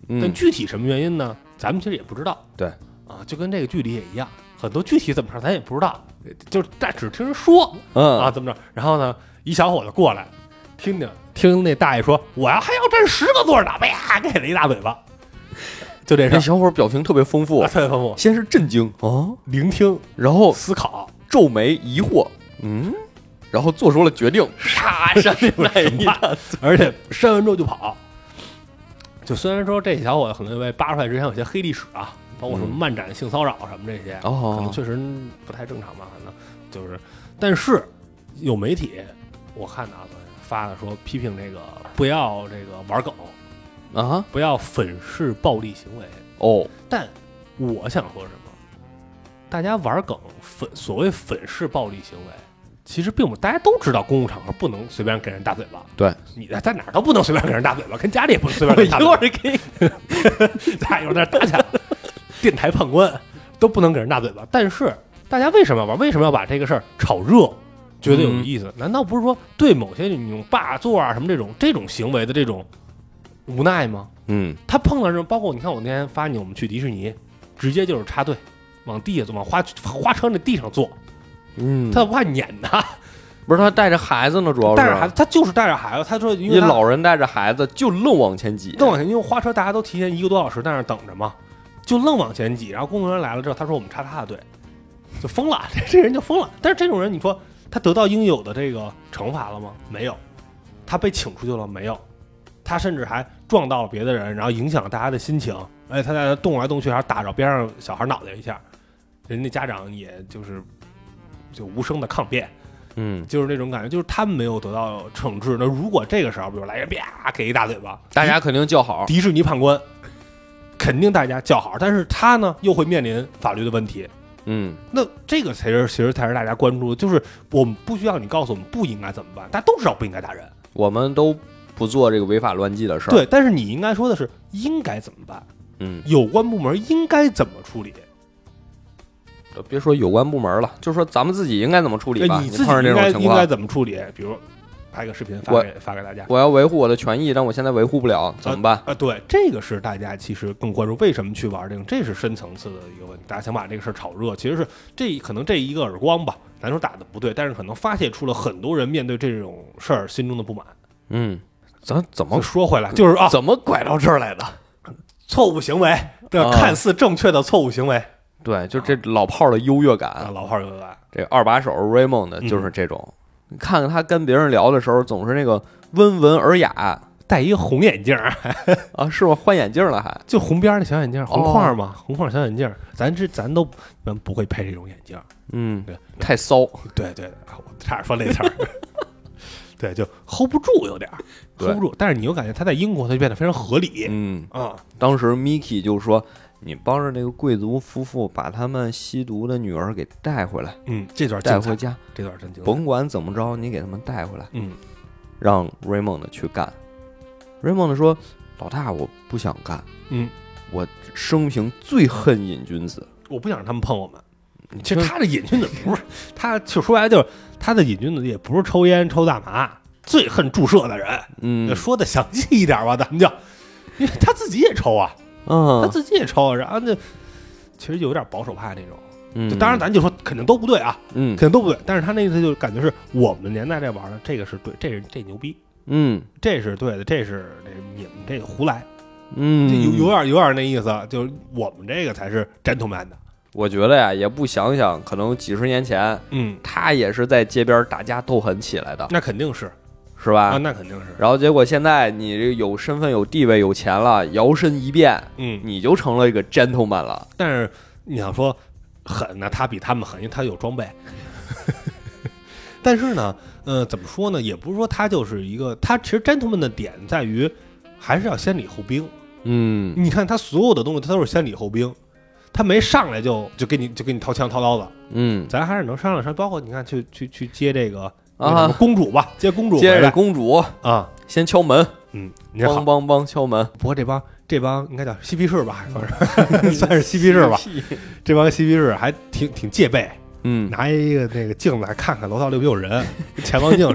B: 但具体什么原因呢？咱们其实也不知道。
A: 对
B: 啊，就跟这个剧里也一样，很多具体怎么着咱也不知道，就是但只听人说，啊怎么着？然后呢，一小伙子过来，听那大爷说，我还要占10个座呢，啪给了一大嘴巴。就这事，
A: 那小伙表情特别丰富，
B: 特别丰富。
A: 先是震惊
B: 聆听，
A: 然后
B: 思考，
A: 皱眉疑惑，然后做出了决定，杀上来一大嘴，
B: 而且扇完之后就跑。就虽然说这小伙子可能因为扒出来之前有些黑历史啊，包括什么漫展性骚扰什么这些，可能确实不太正常吧，反正就是，但是有媒体我看的发的说批评这个不要这个玩梗
A: 啊，
B: 不要粉饰暴力行为但我想说什么？大家玩梗所谓粉饰暴力行为，其实并不，大家都知道公共场合不能随便给人大嘴巴。
A: 对，
B: 你在哪儿都不能随便给人大嘴巴，跟家里也不能随便给人大嘴巴。一会儿给你，咱俩一会儿在那打起来，电台判官都不能给人大嘴巴。但是大家为什么要玩？为什么要把这个事儿炒热？觉得有意思？难道不是说对某些你用霸座啊什么这种行为的这种无奈吗？他碰到这种，包括你看我那天发你，我们去迪士尼，直接就是插队，往地下坐，往花车那地上坐。他不怕撵他，
A: 不是他带着孩子呢，主要是
B: 带着孩子，他就是带着孩子。他说，因为
A: 老人带着孩子就愣往前挤，
B: 因为花车大家都提前1个多小时在那等着嘛，就愣往前挤。然后工作人员来了之后，他说我们插他的队，就疯了，这人就疯了。但是这种人，你说他得到应有的这个惩罚了吗？没有，他被请出去了没有？他甚至还撞到了别的人，然后影响了大家的心情。他在那动来动去，还打着边上小孩脑袋一下，人家家长也就无声的抗辩，就是那种感觉，就是他们没有得到惩治。那如果这个时候，比如来人啪给一大嘴巴，
A: 大家肯定叫好，
B: 迪士尼判官肯定大家叫好，但是他呢又会面临法律的问题。那这个其实才是大家关注的，就是我们不需要你告诉我们不应该怎么办，大家都知道不应该打人，
A: 我们都不做这个违法乱纪的事儿。
B: 对，但是你应该说的是应该怎么办？有关部门应该怎么处理？
A: 别说有关部门了，就说咱们自己应该怎么处理吧。
B: 你自己应该怎么处理？比如拍个视频发给大家，
A: 我要维护我的权益，但我现在维护不了，怎么办？
B: 对，这个是大家其实更关注，为什么去玩这个？这是深层次的一个问题，大家想把这个事儿炒热，其实是可能这一个耳光吧，咱说打的不对，但是可能发泄出了很多人面对这种事儿心中的不满。
A: 咱怎么
B: 说回来，就是
A: 怎么拐到这儿来的？
B: 错误行为的看似正确的错误行为。
A: 对，就这老炮的优越感，
B: 老炮优越感。
A: 这二把手 Raymond 就是这种。你看看他跟别人聊的时候，总是那个温文尔雅，
B: 戴一个红眼镜
A: 啊，是吗？换眼镜了还？
B: 就红边的小眼镜，红框嘛，红框小眼镜。咱都不会配这种眼镜。
A: 对，太骚。
B: 对，我差点说那词儿。对，就 hold 不住，有点 hold 不住。但是你又感觉他在英国，他就变得非常合理。
A: 当时 Mickey 就说。你帮着那个贵族夫妇把他们吸毒的女儿给带回来，
B: 这段
A: 带回家，
B: 这段真精彩。
A: 甭管怎么着，你给他们带回来，让 Raymond 去干。Raymond 说：“老大，我不想干，我生平最恨瘾君子，
B: 我不想让他们碰我们。其实他的瘾君子不是，他就说白了就是他的瘾君子也不是抽烟抽大麻，最恨注射的人。说的详细一点吧，咱们就，因为他自己也抽啊。”他自己也抽，然后那其实有点保守派那种，当然咱就说肯定都不对啊，肯定都不对。但是他那意思就感觉是我们年代这玩的，这个是对，这牛逼，这是对的，这是你们这个胡来，有点那意思，就是我们这个才是 gentleman 的。
A: 我觉得呀，也不想想，可能几十年前，他也是在街边打架斗狠起来的，
B: 那肯定是。
A: 是吧？
B: 那肯定是。
A: 然后结果现在你这有身份、有地位、有钱了，摇身一变，你就成了一个 gentleman 了。
B: 但是你要说狠呢，他比他们狠，因为他有装备。但是呢，怎么说呢？也不是说他就是一个，他其实 gentleman 的点在于还是要先礼后兵。你看他所有的东西，他都是先礼后兵，他没上来就给你掏枪掏刀子。咱还是能商量，包括你看去接这个。公主吧，接公主，
A: 接着公主
B: 啊，
A: 先敲门，
B: 梆
A: 梆梆敲门。
B: 不过这帮应该叫嬉皮士吧，算是嬉皮士吧。这帮嬉皮士还挺戒备，拿一个那个镜子还看看楼道里有没有人，前望镜似的。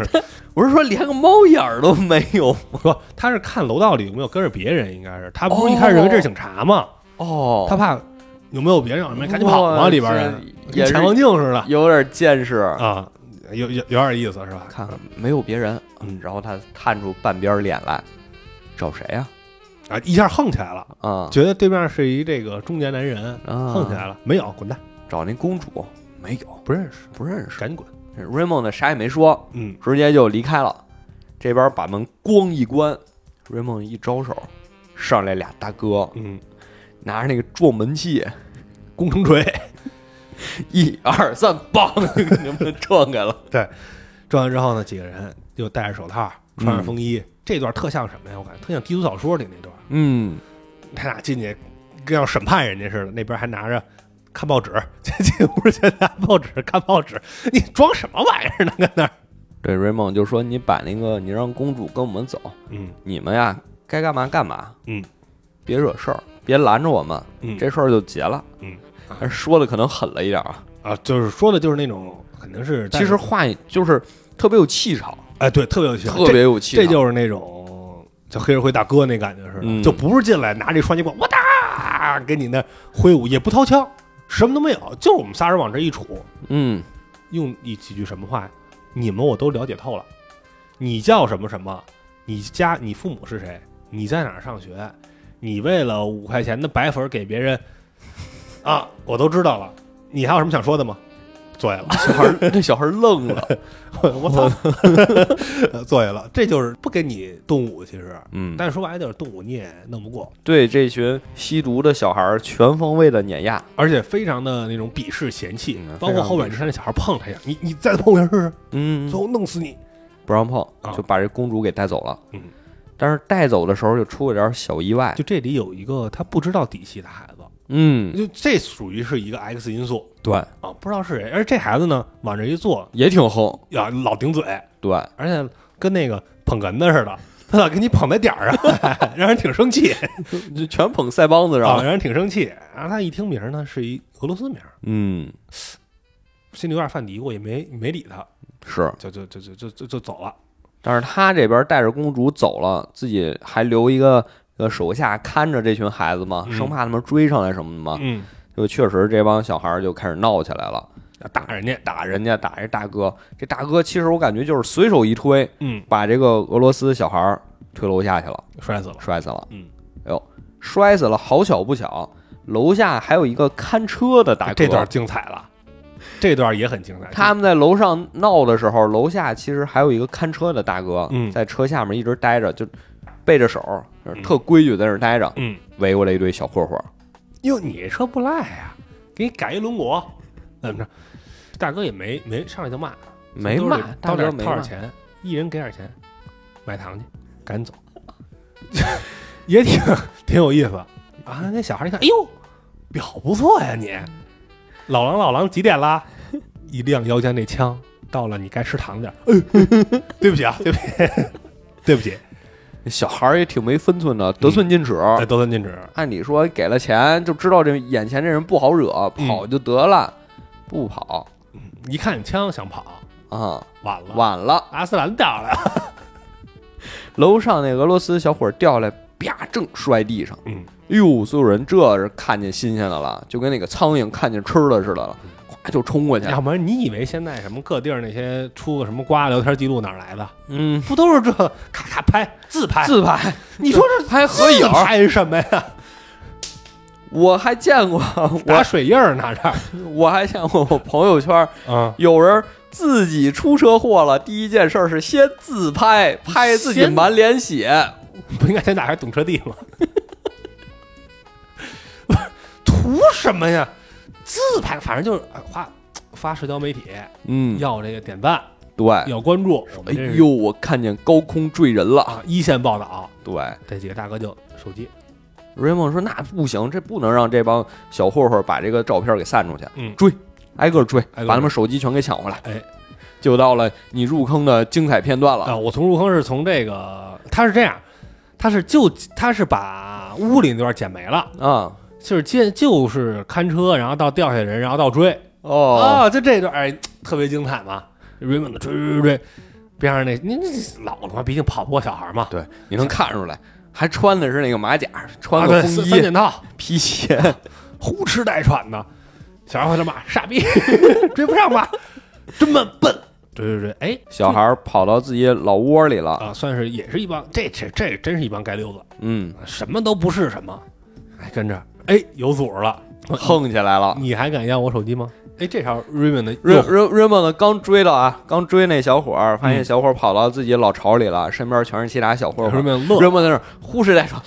A: 我是说连个猫眼都没有。
B: 不，他是看楼道里有没有跟着别人，应该是他不是一开始认为这是警察吗？
A: 哦，
B: 他怕有没有别人，赶紧跑吗？里边人
A: 也
B: 潜望镜似的，
A: 有点见识
B: 啊，有点意思是吧？
A: 看看没有别人，然后他探出半边脸来，找谁呀？
B: 啊，一下横起来了
A: 啊，
B: 觉得对面是一这个中年男人，横起来了，没有，滚蛋！
A: 找那公主没有，
B: 不认识，赶紧滚。
A: Raymond 呢啥也没说，直接就离开了。这边把门咣一关 ，Raymond 一招手，上来俩大哥，拿着那个撞门器、
B: 工程锤
A: ，1、2、3，梆，能不能撞开了？
B: 对，撞完之后呢，几个人又戴着手套，穿着风衣，这段特像什么呀？我感觉特像低俗小说里那段。他俩进去跟要审判人家似的，那边还拿着看报纸，进屋去拿报纸看报纸，你装什么玩意儿呢？搁那儿？
A: 对，Raymond 就说：“你把那个，你让公主跟我们走，你们呀该干嘛干嘛，别惹事儿，别拦着我们，这事儿就结了。”但是说的可能狠了一点啊，
B: 就是说的就是那种肯定是，
A: 其实话就是特别有气场，
B: 哎，对，特别有气场，
A: 特别有气场，
B: 这就是那种叫黑社会大哥那感觉似的，就不是进来拿这双截棍，我哒给你那挥舞，也不掏枪，什么都没有，就是我们仨人往这一杵，用几句什么话，你们我都了解透了，你叫什么什么，你父母是谁，你在哪儿上学，你为了5块钱的白粉给别人啊，我都知道了，你还有什么想说的吗？坐下了，
A: 这小孩愣了，
B: 我操，坐下了，这就是不给你动武，其实，但是说白了就是动武你也弄不过，
A: 对这群吸毒的小孩全方位的碾压，
B: 而且非常的那种鄙视嫌弃，包括后边你看那小孩碰他一下，你再碰我一下试试，最后弄死你，
A: 不让碰，就把这公主给带走了，但是带走的时候就出了点小意外，
B: 就这里有一个他不知道底细的孩子。就这属于是一个 X 因素，
A: 对
B: 啊，不知道是谁，而这孩子呢往这一坐
A: 也挺横，
B: 呀，老顶嘴，
A: 对，
B: 而且跟那个捧哏的似的，他老给你捧在点儿上，让人挺生气，
A: 就全捧腮帮子上，
B: 让人挺生气。然后他一听名呢是一俄罗斯名，心里有点犯嘀咕，也没理他，
A: 是，
B: 就走了。
A: 但是他这边带着公主走了，自己还留一个手下看着这群孩子嘛，生怕他们追上来什么的嘛。就确实这帮小孩就开始闹起来了，
B: 打人家，
A: 打这大哥。这大哥其实我感觉就是随手一推，把这个俄罗斯小孩推楼下去了，
B: 摔死了。
A: 哎呦，摔死了，好巧不巧，楼下还有一个看车的大哥。
B: 这段精彩了，这段也很精彩。
A: 他们在楼上闹的时候，楼下其实还有一个看车的大哥，在车下面一直待着，就背着手，特规矩在那儿待着，围过来一堆小混混。
B: 哟，你这车不赖呀，给你改一轮毂，怎么着？大哥也没上来就骂，
A: 没骂，
B: 掏点钱，一人给点钱，买糖去，赶紧走，也挺有意思啊。那小孩一看，哎呦，表不错呀你，老狼几点了？一亮腰间那枪到了，你该吃糖点。对不起啊，对不起。
A: 小孩也挺没分寸的，得寸进尺。
B: 得寸进尺。
A: 按理说给了钱就知道这眼前这人不好惹，跑就得了，不跑。
B: 一看你枪想跑
A: 啊，
B: 晚了，阿斯兰掉了。
A: 楼上那俄罗斯小伙掉下来，啪，正摔地上。哟，所有人这是看见新鲜的了，就跟那个苍蝇看见吃的似的了。就冲过去，
B: 要不然你以为现在什么各地儿那些出个什么瓜聊天记录哪来的？不都是这咔咔拍自拍？你说这
A: 拍合影
B: 拍什么呀？
A: 我还见过
B: 打水印拿着，
A: 我还见过我朋友圈有人自己出车祸了，第一件事是先自拍，拍自己满脸血，
B: 不应该先打开懂车帝吗？图什么呀？自拍，反正就是发社交媒体，要这个点赞，
A: 对，
B: 要关注。
A: 哎呦，我看见高空坠人了
B: 啊！一线报道，
A: 对，
B: 这几个大哥就手机。
A: Raymond 说：“那不行，这不能让这帮小混混把这个照片给散出去，追，挨个追，把他们手机全给抢回来。”就到了你入坑的精彩片段了
B: 啊！我入坑是从这个，他是这样，他是把屋里那段剪没了
A: 啊。
B: 就是看车，然后到掉下人，然后到追，就这段特别精彩嘛。Raymond 追， 边上那老了嘛，毕竟跑不过小孩嘛。
A: 对，你能看出来，还穿的是那个马甲，穿个风衣、
B: 三件套、
A: 皮鞋，
B: 呼哧带喘的。小孩回来骂傻逼，追不上吧？这么笨。对，哎，
A: 小孩跑到自己老窝里了
B: 啊，算是也是一帮，这真是一帮街溜子。什么都不是什么，哎，跟着，哎，有组了，
A: 横起来了。
B: 你还敢要我手机吗？哎，这条
A: Raymond 刚追到啊，刚追那小伙儿，发现小伙儿跑到自己老巢里了，身边全是其他小伙伴。Raymond 在那儿呼哧带喘，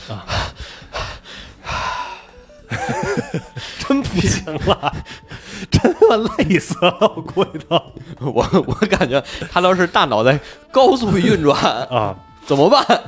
B: 真不行了，真他妈累死了，我估计都。
A: 我感觉他倒是大脑在高速运转
B: 啊，
A: 怎么办？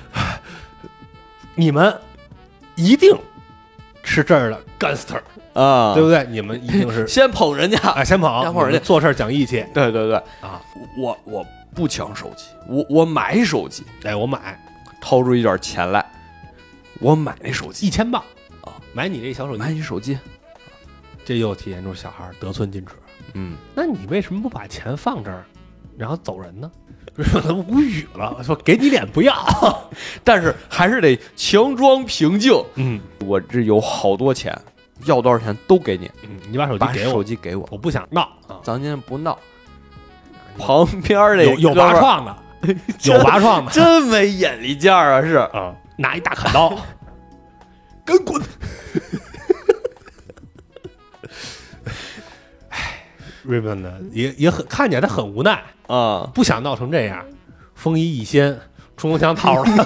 B: 你们一定是这儿的 gangster
A: 啊，
B: 对不对？你们一定是
A: 先捧人家
B: 啊，先捧人家，做事讲义气。
A: 对
B: 啊，
A: 我不抢手机，我买手机。
B: 哎，我买，
A: 掏出一点钱来，我买那手机
B: 1000磅啊，买你这小手机，
A: 买你手机，
B: 这又体现出小孩得寸进尺。那你为什么不把钱放这儿，然后走人呢？他无语了，说给你脸不要，
A: 但是还是得强装平静。我这有好多钱，要多少钱都给你。
B: 你把手机
A: 给我，
B: 我不想闹啊，
A: 咱今天不闹。旁边的
B: 有拔创的，有拔创的，
A: 真没眼力见儿啊！是
B: 啊，拿一大砍刀，跟滚。Raymond 呢也很看起来他很无奈
A: 啊，
B: 不想闹成这样，风衣一掀，冲锋枪掏了，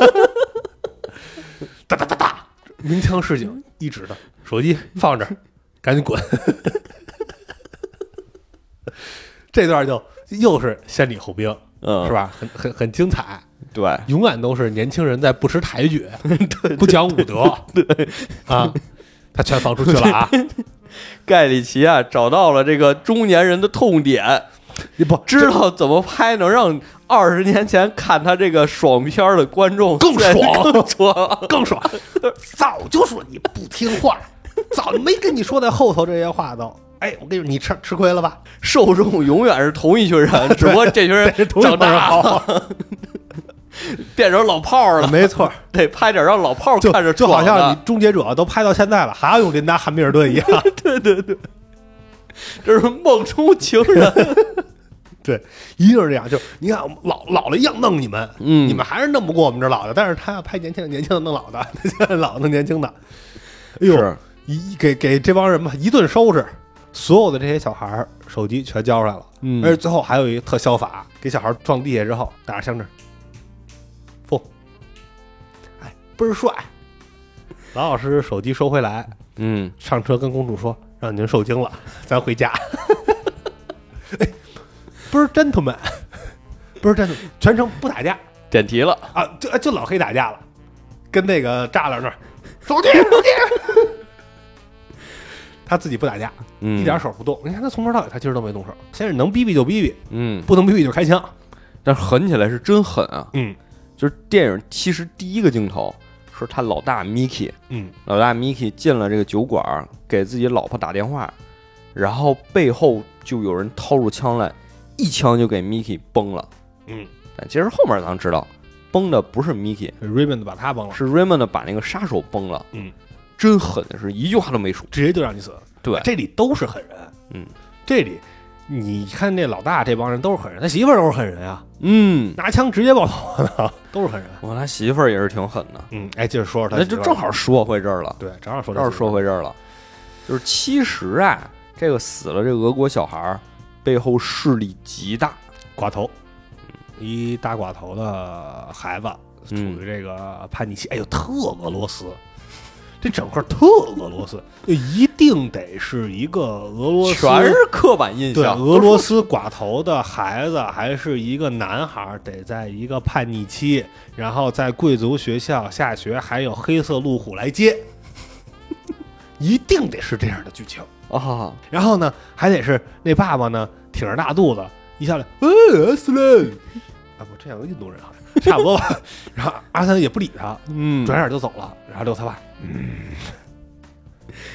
B: 哒哒哒哒，鸣枪示警，一指的手机放这儿，赶紧滚。这段就又是先礼后兵，是吧？很精彩，
A: 对，
B: 永远都是年轻人在不识抬举，不讲武德，
A: 对
B: 啊，他全放出去了啊。
A: 盖里奇啊，找到了这个中年人的痛点，
B: 你不
A: 知道怎么拍能让20年前看他这个爽片的观众
B: 更爽。早就说你不听话，早没跟你说在后头这些话都。哎，我跟你说，你吃亏了吧？
A: 受众永远是同一群人，只不过这群人长大了。变成老炮了，
B: 没错，
A: 得拍点让老炮看着
B: 就好像你终结者都拍到现在了，还要用琳达·汉密尔顿一样。
A: 对，这是梦中情人。
B: 对，一定是这样。就你看，老了一样弄你们，你们还是弄不过我们这老的。但是他要拍年轻的弄老的，现在老弄年轻的。哎呦，给这帮人嘛一顿收拾，所有的这些小孩手机全交出来了。而且最后还有一个特效法，给小孩撞地下之后打着香针。倍儿帅，老师手机收回来，上车跟公主说让您受惊了，咱回家。哎，不是 gentleman， 不是 gentleman， 全程不打架，
A: 点题了
B: 啊，就老黑打架了，跟那个栅栏那儿手机，他自己不打架，一点手不动。你看他从头到尾，他其实都没动手，先是能逼逼就逼逼，不能逼逼就开枪，
A: 但是狠起来是真狠啊，就是电影其实第一个镜头。是他老大 Mickey， 老大 Mickey 进了这个酒馆，给自己老婆打电话，然后背后就有人掏出枪来，一枪就给 Mickey 崩了。但其实后面咱知道，崩的不是 Mickey，
B: 是 Raymond 把他崩了，
A: 是 Raymond 把那个杀手崩了。真狠的是一句话都没说，
B: 直接就让你死。
A: 对，
B: 这里都是狠人。这里你看这老大这帮人都是狠人，他媳妇儿都是狠人啊。拿枪直接爆头的都是狠人。
A: 我他媳妇儿也是挺狠的。
B: 哎，接着说说他，
A: 那就正好说回这儿了。
B: 对，正好
A: 说回这儿了。就是其实啊，这个死了这个俄国小孩背后势力极大，
B: 寡头，一大寡头的孩子处于这个叛逆期。哎呦，特俄罗斯。这整个特俄罗斯一定得是一个俄罗斯，
A: 全是刻板印象。
B: 对，俄罗斯寡头的孩子还是一个男孩，得在一个叛逆期，然后在贵族学校下学，还有黑色路虎来接，一定得是这样的剧情
A: 啊。
B: 然后呢，还得是那爸爸呢挺着大肚子，一下来，阿斯兰，啊不，这样个印度人好像差不多吧。然后阿斯兰也不理他，转眼就走了。然后刘他爸。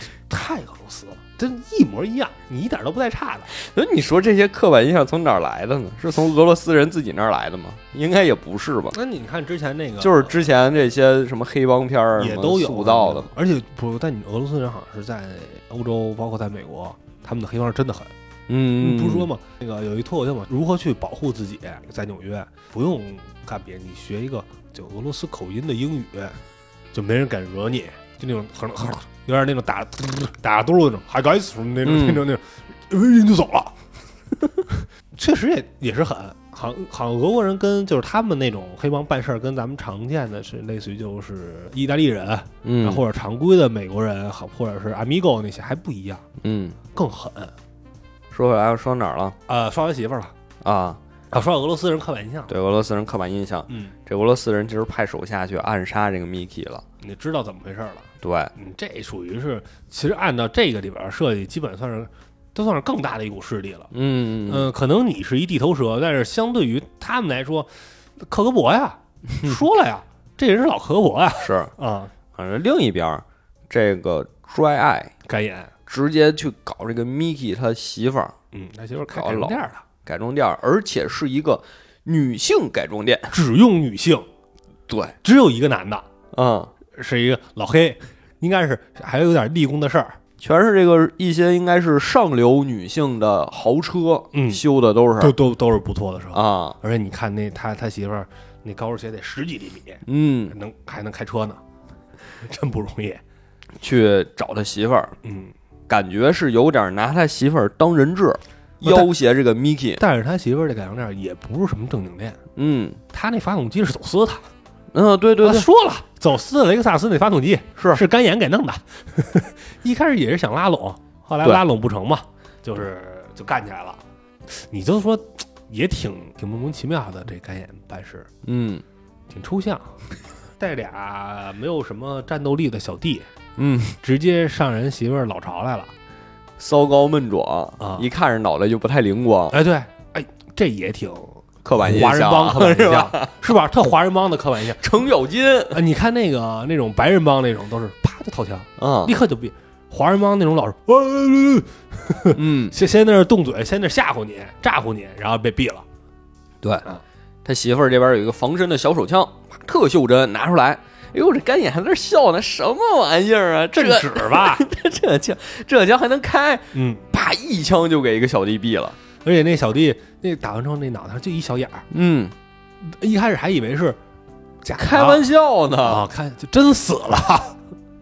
B: 太俄罗斯了，真一模一样，你一点都不带差的。
A: 所以你说这些刻板印象从哪儿来的呢？是从俄罗斯人自己那儿来的吗？应该也不是吧。
B: 那你看之前那个，
A: 就是之前这些什么黑帮片
B: 也都有
A: 塑造的，
B: 而且不，但你俄罗斯人好像是在欧洲，包括在美国，他们的黑帮真的狠。不是说嘛，那个有一脱口秀嘛，如何去保护自己，在纽约不用干别，你学一个就俄罗斯口音的英语，就没人敢惹你，就那种有点那种打嘟噜那种，还该死那种，人就走了。确实也是狠，好像俄国人跟就是他们那种黑帮办事跟咱们常见的是类似于就是意大利人，或者常规的美国人，或者是 Amigo 那些还不一样，更狠。
A: 说回来，说哪儿了？
B: 说完媳妇儿了
A: 啊，
B: 说到俄罗斯人刻板印象，
A: 对俄罗斯人刻板印象，这俄罗斯人其实派手下去暗杀这个 Mickey 了，
B: 你知道怎么回事了？
A: 对，
B: 这属于是，其实按照这个里边设计，基本都算是更大的一股势力了。可能你是一地头蛇，但是相对于他们来说，克格勃呀，说了呀，这人是老克格勃呀，
A: 是啊。反正另一边，这个 Dry Eye
B: 干眼
A: 直接去搞这个 Mickey 他媳妇儿，
B: 他媳妇儿开改装店的，
A: 改装店，而且是一个女性改装店，
B: 只用女性，
A: 对，
B: 只有一个男的，是一个老黑，应该是还有点立功的事儿。
A: 全是这个一些应该是上流女性的豪车，修的都
B: 是不错的车
A: 啊！
B: 而且你看那他媳妇儿那高跟鞋得10几厘米，还能开车呢，真不容易。
A: 去找他媳妇儿，感觉是有点拿他媳妇儿当人质，要挟这个 Mickey。
B: 但是他媳妇儿这改装店也不是什么正经店，他那发动机是走私的。
A: 对，
B: 他说了，走私的雷克萨斯那发动机是干眼给弄的。一开始也是想拉拢，后来拉拢不成嘛，就干起来了。你就说也挺莫名其妙的，这干眼办事，挺抽象，带俩没有什么战斗力的小弟，直接上人媳妇儿老巢来了，
A: 骚高闷壮啊，一看着脑袋就不太灵光。
B: 对，这也挺。
A: 刻板印象，
B: 华人帮刻板印象是吧？特华人帮的刻板印象，
A: 程咬金
B: 你看那种白人帮那种都是啪就掏枪立刻就毙。华人帮那种老是先在那动嘴，先在那吓唬你、咋呼你，然后被毙了。
A: 对，他媳妇儿这边有一个防身的小手枪，特袖珍拿出来，哎呦，这干眼还在那笑呢，什么玩意儿啊？
B: 镇纸吧，
A: 这枪还能开？啪一枪就给一个小弟毙了。
B: 而且那小弟那打完之后那脑袋上就一小眼儿，一开始还以为是假的，
A: 开玩笑呢
B: 看就真死了。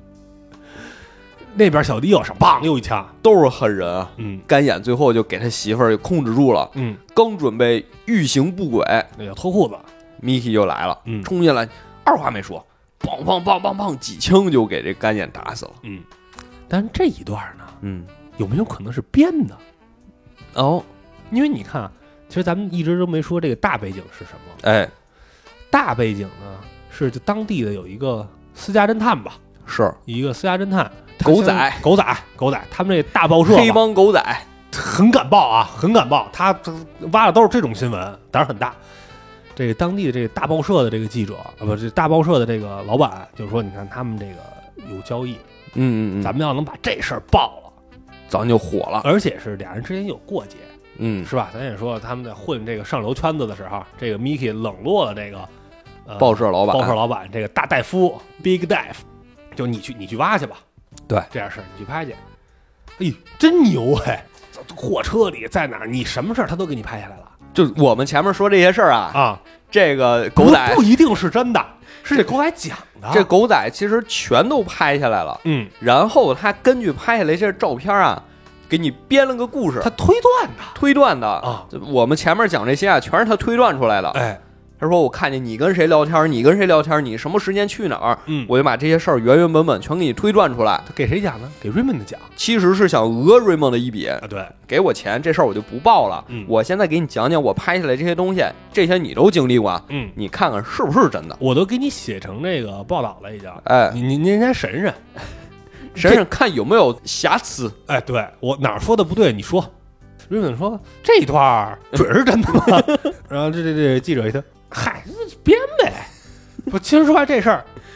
B: 那边小弟又上，棒又一枪，
A: 都是狠人啊。干眼最后就给他媳妇儿控制住了。刚准备欲行不轨，
B: 那要脱裤子
A: ，Mickey 就来了，冲进来，二话没说，梆梆梆梆梆几枪就给这干眼打死了。
B: 但是这一段呢，有没有可能是编的？因为你看啊，其实咱们一直都没说这个大背景是什么。大背景呢是就当地的有一个私家侦探吧，
A: 是
B: 一个私家侦探，
A: 狗仔，
B: 他们这大报社
A: 黑帮狗仔
B: 很敢报啊，很敢报，他挖的都是这种新闻，胆儿很大。这个当地的这个大报社的这个记者这大报社的这个老板就是说，你看他们这个有交易，咱们要能把这事儿报了，
A: 咱就火了，
B: 而且是俩人之间有过节。是吧？咱也说他们在混这个上流圈子的时候，这个 Mickey 冷落了这个
A: 报社老
B: 板这个大戴夫 Big Dave， 就你去挖去吧。
A: 对，
B: 这样事儿你去拍去。哎，真牛哎！火车里在哪儿，你什么事儿他都给你拍下来了。
A: 就我们前面说这些事儿这个狗仔
B: 不一定是真的，是这狗仔讲的。
A: 这狗仔其实全都拍下来了。然后他根据拍下来这些照片给你编了个故事，
B: 他推断的
A: 啊！我们前面讲这些全是他推断出来的。他说我看见你跟谁聊天，你跟谁聊天，你什么时间去哪儿，我就把这些事儿原原本本全给你推断出来。
B: 他给谁讲呢？给 Raymond 讲。
A: 其实是想讹 Raymond 的一笔。
B: 对，
A: 给我钱，这事儿我就不报了。我现在给你讲讲我拍下来这些东西，这些你都经历过。你看看是不是真的？
B: 我都给你写成这个报道了，已经。您先审审。
A: 看有没有瑕疵。
B: 对，我哪儿说的不对你说。瑞文说这段准是真的吗？然后这记者一听，嗨，编呗。不，其实说来这事儿，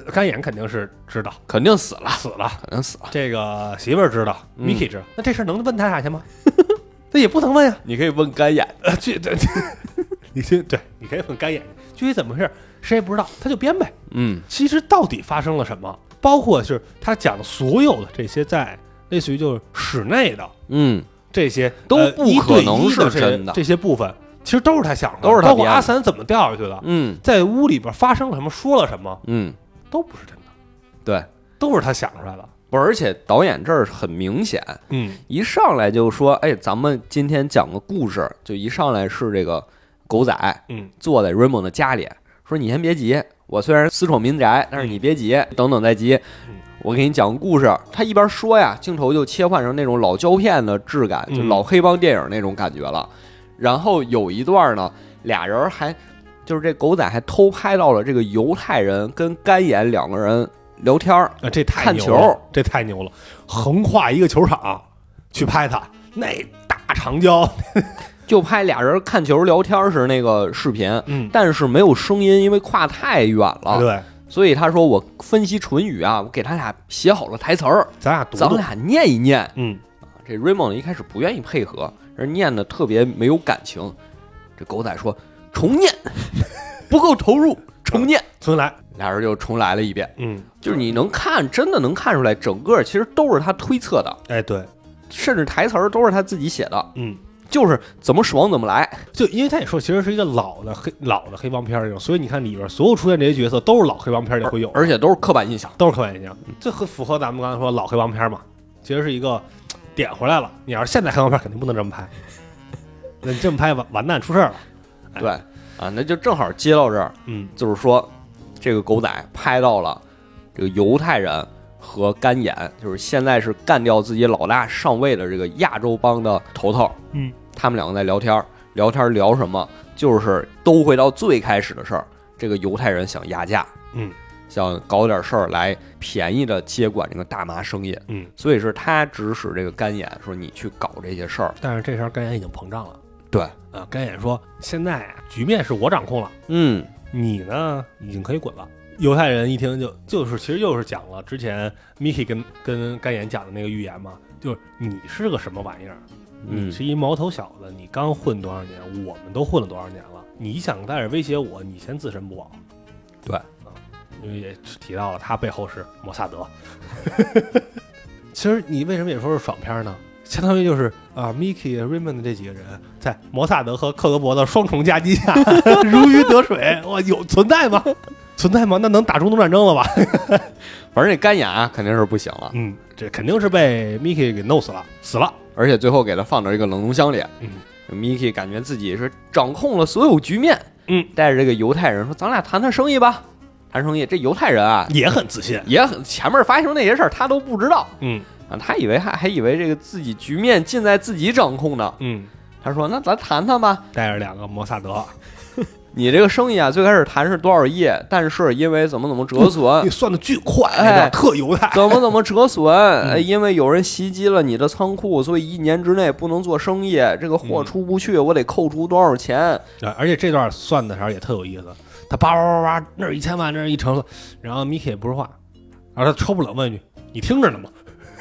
B: 干眼肯定是知道，
A: 肯定死了，肯定死了。
B: 这个媳妇儿知道，Mickey 知道，那这事能问他俩去吗？那也不能问呀。
A: 你可以问干眼，
B: 对，你可以问干眼，具体怎么回事谁也不知道，他就编呗。其实到底发生了什么，包括是他讲的所有的这些在类似于就是室内的，这些
A: 都不可能是真的，
B: 这些部分其实都是他想出来的，包括阿三怎么掉下去的，在屋里边发生了什么，说了什么，都不是真的，
A: 对，
B: 都是他想出来的。
A: 不，而且导演这儿很明显，一上来就说，哎，咱们今天讲个故事，就一上来是这个狗仔，坐在 Raymond 的家里，说你先别急，我虽然私闯民宅，但是你别急，等等再急，我给你讲个故事。他一边说呀，镜头就切换成那种老胶片的质感，就老黑帮电影那种感觉了。然后有一段呢，俩人还就是这狗仔还偷拍到了这个犹太人跟干眼两个人聊天儿，
B: 这太牛了，看球，这太牛了！横跨一个球场去拍他那大长焦，
A: 就拍俩人看球聊天时那个视频，但是没有声音，因为跨太远了。
B: 对，
A: 所以他说我分析唇语啊，我给他俩写好了台词儿，咱俩念一念。这 Raymond 一开始不愿意配合，人念的特别没有感情。这狗仔说重念，不够投入，重念，
B: 重来。
A: 俩人就重来了一遍，就是你能看，真的能看出来，整个其实都是他推测的，
B: 哎，对，
A: 甚至台词儿都是他自己写的，就是怎么爽怎么来，
B: 就因为他也说，其实是一个老的黑帮片那种，所以你看里边所有出现这些角色都是老黑帮片里会有，
A: 而且都是刻板印象，
B: 这很符合咱们刚才说老黑帮片嘛，其实是一个点回来了。你要是现在黑帮片，肯定不能这么拍，那你这么拍完蛋出事了，
A: 对啊，那就正好接到这儿，就是说。这个狗仔拍到了这个犹太人和干眼，就是现在是干掉自己老大上位的这个亚洲帮的头头。他们两个在聊天聊什么？就是都回到最开始的事儿。这个犹太人想压价，想搞点事儿来便宜的接管这个大麻生意。所以是他指使这个干眼说你去搞这些事儿。
B: 但是这时候干眼已经膨胀了。
A: 对
B: 啊，干眼说现在局面是我掌控了。你呢，已经可以滚了。犹太人一听就是其实又是讲了之前 Mickey 跟干眼讲的那个预言嘛，就是你是个什么玩意儿？你是一毛头小子，你刚混多少年？我们都混了多少年了？你想在这威胁我，你先自身不保。
A: 对
B: 因为也提到了他背后是摩萨德。其实你为什么也说是爽片呢？相当于就是Mickey Raymond 这几个人在摩萨德和克格勃的双重夹击下如鱼得水。哇，存在吗？存在吗？那能打中东战争了吧？
A: 反正这干眼啊肯定是不行了。
B: 这肯定是被 Mickey 给弄死了，
A: 而且最后给他放到这个冷冻箱里。Mickey 感觉自己是掌控了所有局面。带着这个犹太人说：“咱俩谈生意吧。”谈生意，这犹太人啊
B: 也很自信，
A: 也很前面发生那些事儿他都不知道。他以为还以为这个自己局面尽在自己掌控呢。他说：“那咱谈谈吧。”
B: 带着两个摩萨德，
A: 你这个生意啊，最开始谈是多少亿，但是因为怎么折损，
B: 你算的巨快，特犹太，
A: 怎么折损？因为有人袭击了你的仓库，所以1年之内不能做生意，这个货出不去，我得扣除多少钱？
B: 而且这段算的时候也特有意思，他叭那儿1000万，那儿1成，然后 Mickey 也不说话，然后他抽不冷问一句：“你听着呢吗？”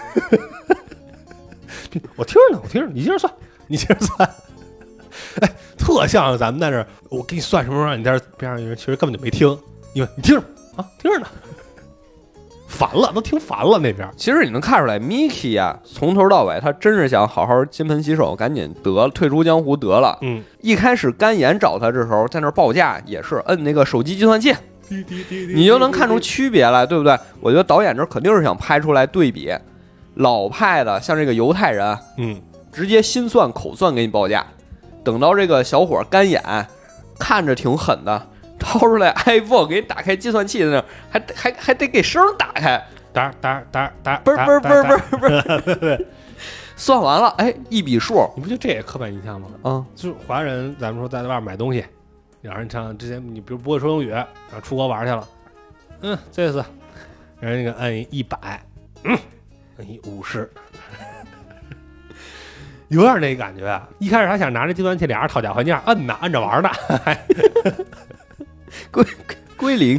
B: 我听着呢，你接着算，哎，特像咱们在这儿，我给你算什么让你在这边上人其实根本就没听，你听着啊，听着呢，烦了，都听烦了那边。
A: 其实你能看出来 ，Mickey 啊，从头到尾他真是想好好金盆洗手，赶紧退出江湖得了。一开始干眼找他这时候在那儿报价，也是摁那个手机计算器，你就能看出区别来，对不对？我觉得导演这肯定是想拍出来对比。老派的像这个犹太人，直接心算口算给你报价。等到这个小伙干眼，看着挺狠的，掏出来 iPhone 给你打开计算器在那，还得给声打开，
B: 打，
A: 嘣，算完了，哎，一笔数，
B: 你不觉得这也刻板印象吗？就是华人，咱们说在外面买东西，然后像之前你比如不会说英语，然后出国玩去了，这次，然后那个按100，按50，有点那感觉啊！一开始他想拿着计算器，俩人讨价还价，摁着玩呢，
A: 闺归零。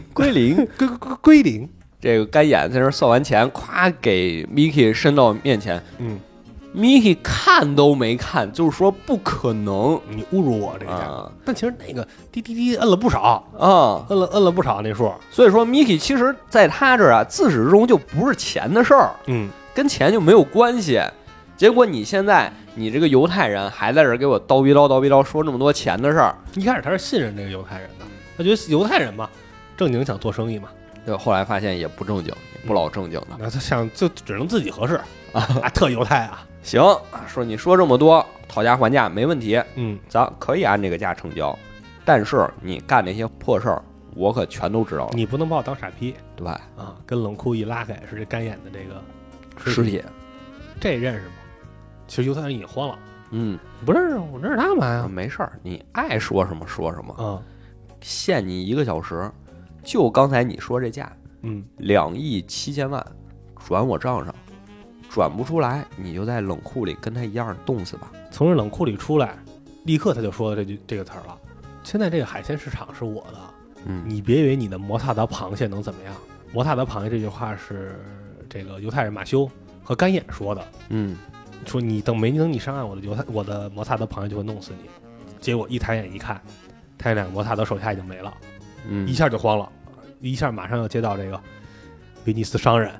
A: 这个干眼在那算完钱，咵给 Mickey 伸到面前。Mickey 看都没看，就是说不可能，
B: 你侮辱我这个。但其实那个滴滴滴摁了不少啊，摁了不少那数。
A: 所以说 Mickey 其实在他这儿啊，自始至终就不是钱的事儿，跟钱就没有关系。结果你现在你这个犹太人还在这儿给我叨逼叨说这么多钱的事儿。
B: 一开始他是信任这个犹太人的，他觉得犹太人嘛，正经想做生意嘛。
A: 对，后来发现也不正经，也不老正经的。
B: 那他想就只能自己合适啊，特犹太啊。
A: 行，说你说这么多，讨价还价没问题，咱可以按这个价成交，但是你干那些破事儿，我可全都知道了。
B: 你不能把我当傻逼，
A: 对
B: 啊？跟冷库一拉开是这干眼的这个
A: 尸体，
B: 这认识吗？其实犹太人也慌了，
A: 不
B: 认识，我认识他干嘛呀？
A: 没事儿，你爱说什么说什么，限你1个小时，就刚才你说这价，2亿7千万，转我账上。转不出来，你就在冷库里跟他一样冻死吧。
B: 从这冷库里出来，立刻他就说了这个词儿了。现在这个海鲜市场是我的，你别以为你的摩擦德螃蟹能怎么样。摩擦德螃蟹这句话是这个犹太人马修和干眼说的。说你没等你上岸，我的摩擦德螃蟹就会弄死你。结果一抬眼一看，他那2个摩擦德手下已经没了，一下就慌了，一下马上要接到这个威尼斯商人。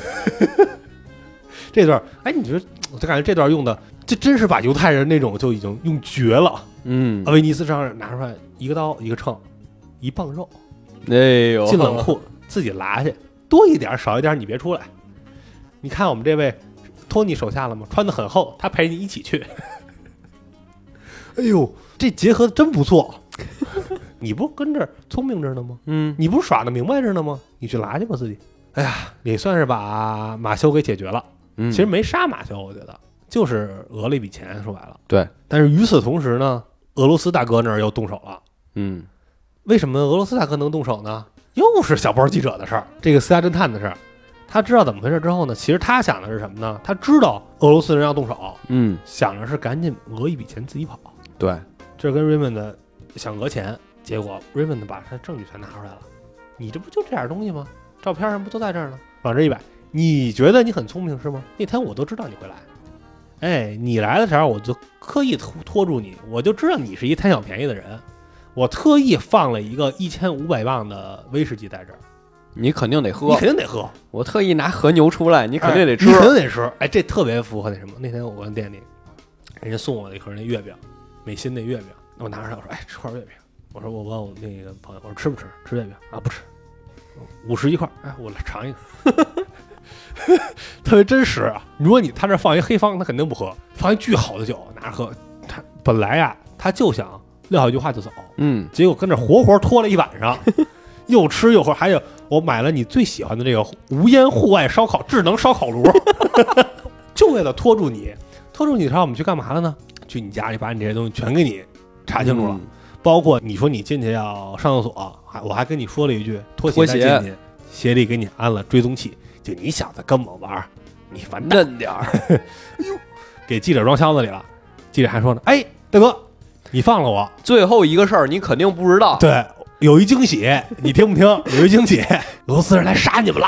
B: 这段，你觉得我就感觉这段用的，这真是把犹太人那种就已经用绝了。威尼斯商人拿出来1个刀1个秤1磅肉，进冷库自己拿去，多一点少一点你别出来。你看我们这位托尼手下了吗？穿得很厚，他陪你一起去。哎呦，这结合真不错。你不跟这儿聪明着呢吗？你不是耍的明白着呢吗？你去拿去吧自己。哎呀，也算是把马修给解决了。其实没杀马修，我觉得就是讹了一笔钱，说白了。
A: 对，
B: 但是与此同时呢，俄罗斯大哥那儿又动手了。为什么俄罗斯大哥能动手呢？又是小报记者的事儿，这个私家侦探的事儿。他知道怎么回事之后呢，其实他想的是什么呢？他知道俄罗斯人要动手，想着是赶紧讹一笔钱自己跑。
A: 对，
B: 这跟 Raymond 想讹钱，结果 Raymond 把他证据全拿出来了。你这不就这点东西吗？照片上不都在这儿呢？往这一摆。你觉得你很聪明是吗？那天我都知道你会来，你来的时候我就刻意拖住你，我就知道你是一贪小便宜的人，我特意放了一个1500磅的威士忌在这儿，
A: 你肯定得喝，
B: 我
A: 特意拿和牛出来，你肯定得吃，
B: 你肯定得吃。这特别符合那什么。那天我跟店里人家送我一盒那月饼，美心那月饼，我拿出来我说吃块月饼，我说我问我那个朋友，我说吃不吃？吃月饼啊？不吃。50一块，我来尝一个。特别真实啊！如果他这放一黑方，他肯定不喝；放一巨好的酒，拿着喝。他本来他就想撂一句话就走，结果跟这活拖了一晚上，又吃又喝，还有我买了你最喜欢的这个无烟户外烧烤智能烧烤炉，就为了拖住你，之后我们去干嘛了呢？去你家里把你这些东西全给你查清楚了，包括你说你进去要上厕所，我还跟你说了一句拖鞋再进去，鞋里给你安了追踪器。就你小子跟我玩，你完蛋
A: 嫩点儿。
B: 哎呦，给记者装箱子里了。记者还说呢，大哥，你放了我。
A: 最后一个事儿你肯定不知道。
B: 对，有一惊喜，你听不听？有一惊喜，俄罗斯人来杀你们了。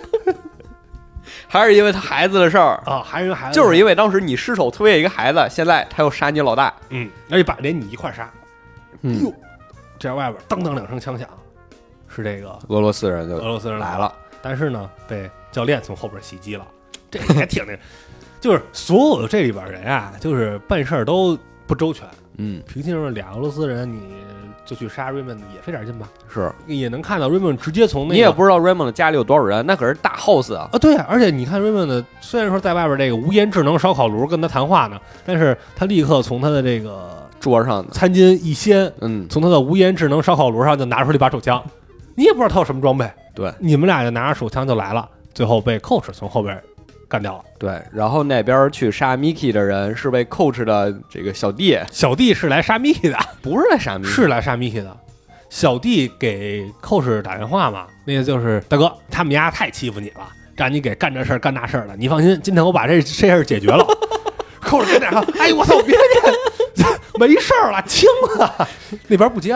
A: 还是因为他孩子的事儿
B: 啊？还是因为孩子？
A: 就是因为当时你失手推了一个孩子，现在他又杀你老大。
B: 而且连你一块杀。哟，这外边当当2声枪响，是这个
A: 俄罗斯人
B: 来了。但是呢，被教练从后边袭击了，这还挺那，就是所有的这里边人就是办事都不周全。平心说俩俄罗斯人，你就去杀 Raymond 也费点劲吧？
A: 是，
B: 也能看到 Raymond 直接从那个，
A: 你也不知道 Raymond 家里有多少人，那可是大 house 啊！
B: 对啊，而且你看 Raymond 虽然说在外边这个无烟智能烧烤炉跟他谈话呢，但是他立刻从他的这个
A: 桌上
B: 餐巾一掀，从他的无烟智能烧烤炉上就拿出了一把手枪。你也不知道他有什么装备，
A: 对，
B: 你们俩就拿着手枪就来了，最后被 coach 从后边干掉了。
A: 对，然后那边去杀 Mickey 的人是被 coach 的这个小弟
B: 是来杀 Mickey 的，
A: 不是来杀 Mickey，
B: 是来杀 Mickey 的。小弟给 coach 打电话嘛，那个就是大哥，他们家太欺负你了，让你给干这事儿干那事儿了，你放心，今天我把这事儿解决了。coach 跟那说，我操，别介，没事儿了，轻了。那边不接了。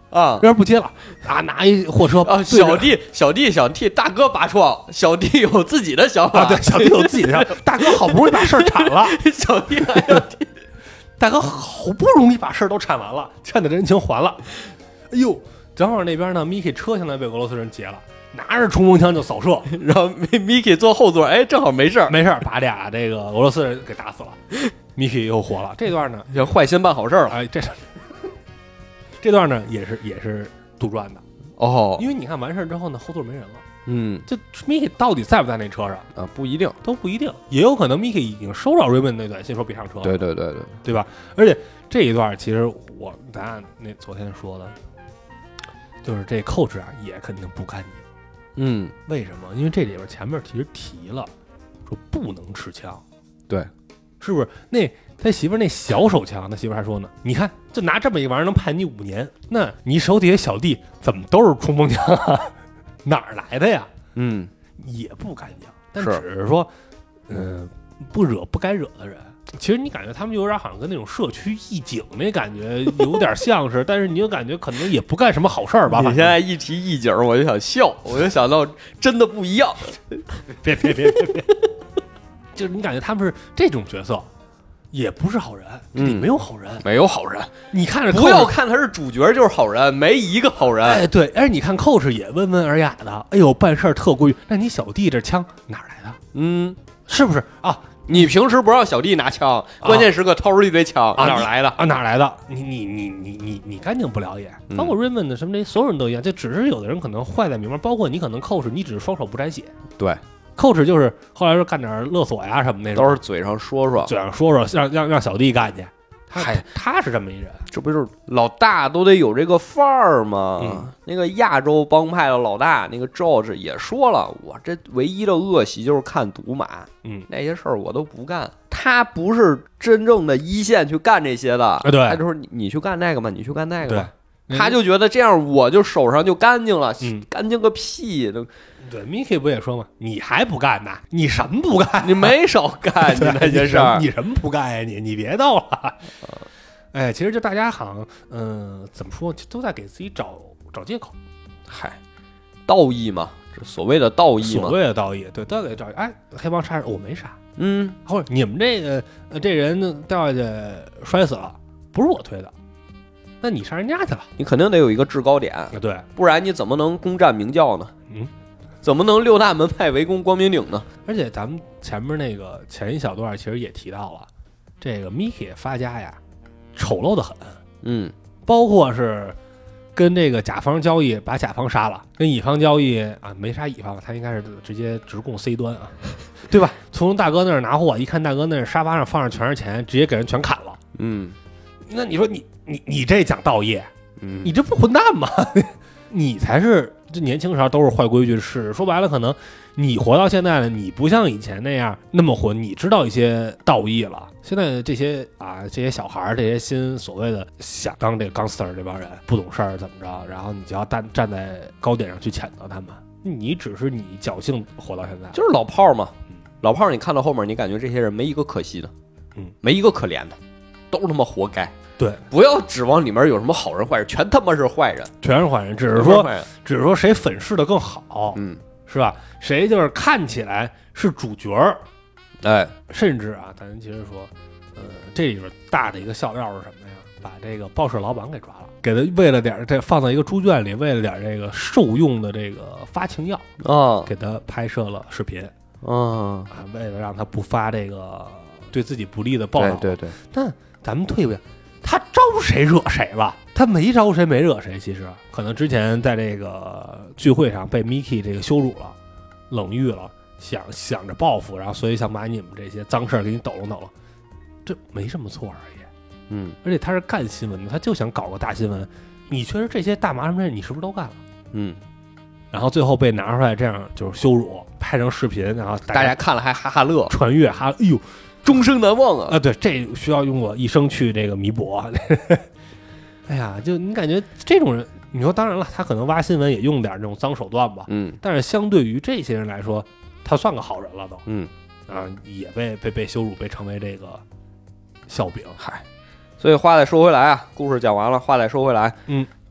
A: 啊，
B: 要是不接了啊，拿一货车
A: 啊，小弟想替大哥拔创，小弟有自己的想法，
B: 对，小弟有自己的想法，大哥好不容易把事儿铲了，
A: 小弟还要替
B: 大哥好不容易把事儿都铲完了，欠的人情还了，哎呦，正好那边呢 ，Mickey 车现在被俄罗斯人劫了，拿着冲锋枪就扫射，
A: 然后 Mickey 坐后座，哎，正好没事，
B: 把俩这个俄罗斯人给打死了，Mickey 又活了。这段呢，
A: 要坏心办好事了，
B: 哎，这段呢也是杜撰的
A: 哦，
B: 因为你看完事之后呢，后座没人了。
A: 就
B: Mickey 到底在不在那车上
A: 啊？不一定，
B: 都不一定，也有可能 Mickey 已经收到 Raymond 那短信说别上车了。
A: 对
B: 吧？而且这一段其实咱俩那昨天说的，就是这Coach啊也肯定不干净。为什么？因为这里边前面其实提了，说不能持枪。
A: 对，
B: 是不是？那他媳妇那小手枪，他媳妇还说呢，你看就拿这么一玩意儿能判你5年，那你手底下小弟怎么都是冲锋枪啊？哪儿来的呀？也不干净，但只是说，不惹不该惹的人。其实你感觉他们有点好像跟那种社区义警那感觉有点像是，但是你又感觉可能也不干什么好事儿吧。
A: 你现在一提义警，我就想笑，我就想到真的不一样。
B: 别，就是你感觉他们是这种角色。也不是好人，这里没有好人，
A: 没有好人。
B: 你看着，
A: 不要看他是主角就是好人，没一个好人。
B: 哎，对，而你看Coach也温文尔雅的，哎呦，办事特规矩。那你小弟这枪哪来的？是不是啊？
A: 你平时不让小弟拿枪，关键时刻掏出一堆枪，哪来的？
B: 哪来的？你干净不了也。包括 Raymond 什么这所有人都一样，就只是有的人可能坏在明白，包括你可能Coach，你只是双手不沾血。
A: 对。
B: Coach 就是后来说干点勒索呀什么那种，
A: 都是嘴上说
B: 让小弟干去。他是这么一人，
A: 这不就是老大都得有这个范儿吗？那个亚洲帮派的老大那个 George 也说了，我这唯一的恶习就是看赌马，那些事儿我都不干。他不是真正的一线去干这些的，
B: 对，
A: 他就说你去干那个吧，你去干那个吧。他就觉得这样我就手上就干净了，干净个屁！
B: 对 ，Mickey 不也说嘛，你还不干呢？你什么不干？
A: 你没少干，你那些事儿，
B: 你什么不干呀？你别逗了。哎，其实就大家好像，怎么说，都在给自己找借口。
A: 嗨，道义嘛，这所谓的道义嘛，
B: 所谓的道义，对，都给找。哎，黑帮杀人我没杀，或者你们这人掉下去摔死了，不是我推的。那你杀人家去了，
A: 你肯定得有一个制高点，
B: 对，
A: 不然你怎么能攻占明教呢？怎么能6大门派围攻光明顶呢？
B: 而且咱们前面那个前一小段其实也提到了，这个 Mickey 发家呀，丑陋的很，包括是跟这个甲方交易，把甲方杀了，跟乙方交易啊，没杀乙方，他应该是直接直供 C 端啊，对吧？从大哥那儿拿货，一看大哥那儿沙发上放着全是钱，直接给人全砍了，那你说你这讲道义，你这不混蛋吗？你才是这年轻时候都是坏规矩，是说白了，可能你活到现在了，你不像以前那样那么混，你知道一些道义了。现在这些小孩，这些新所谓的想当这个 gangster 这帮人不懂事儿怎么着，然后你就要站在高点上去谴责他们，你只是你侥幸活到现在，
A: 就是老炮嘛。老炮，你看到后面，你感觉这些人没一个可惜的，没一个可怜的，都他妈活该。
B: 对，
A: 不要指望里面有什么好人坏人，全他妈是坏人，
B: 全是坏人。只是说谁粉饰的更好，是吧？谁就是看起来是主角，
A: 哎，
B: 甚至啊，咱其实说，这里边大的一个笑料是什么呀？把这个报社老板给抓了，给他喂了点这放在一个猪圈里，喂了点这个受用的这个发情药
A: 啊，
B: 给他拍摄了视频，为了让他不发这个对自己不利的报道。
A: 对。
B: 但咱们退回。他招谁惹谁了？他没招谁，没惹谁。其实可能之前在这个聚会上被 Mickey 这个羞辱了、冷遇了，想着报复，然后所以想把你们这些脏事儿给你抖搂抖搂，这没什么错而已。而且他是干新闻的，他就想搞个大新闻。你确实这些大麻什么的，你是不是都干了？然后最后被拿出来这样就是羞辱，拍成视频，然后
A: 大家看了还哈哈乐，
B: 传阅哎呦。
A: 终生难忘啊！
B: 对，这需要用我一生去这个弥补。哎呀，就你感觉这种人，你说当然了，他可能挖新闻也用点这种脏手段吧，但是相对于这些人来说，他算个好人了都，也被羞辱，被成为这个笑柄。
A: 嗨，所以话再说回来啊，故事讲完了，话再说回来，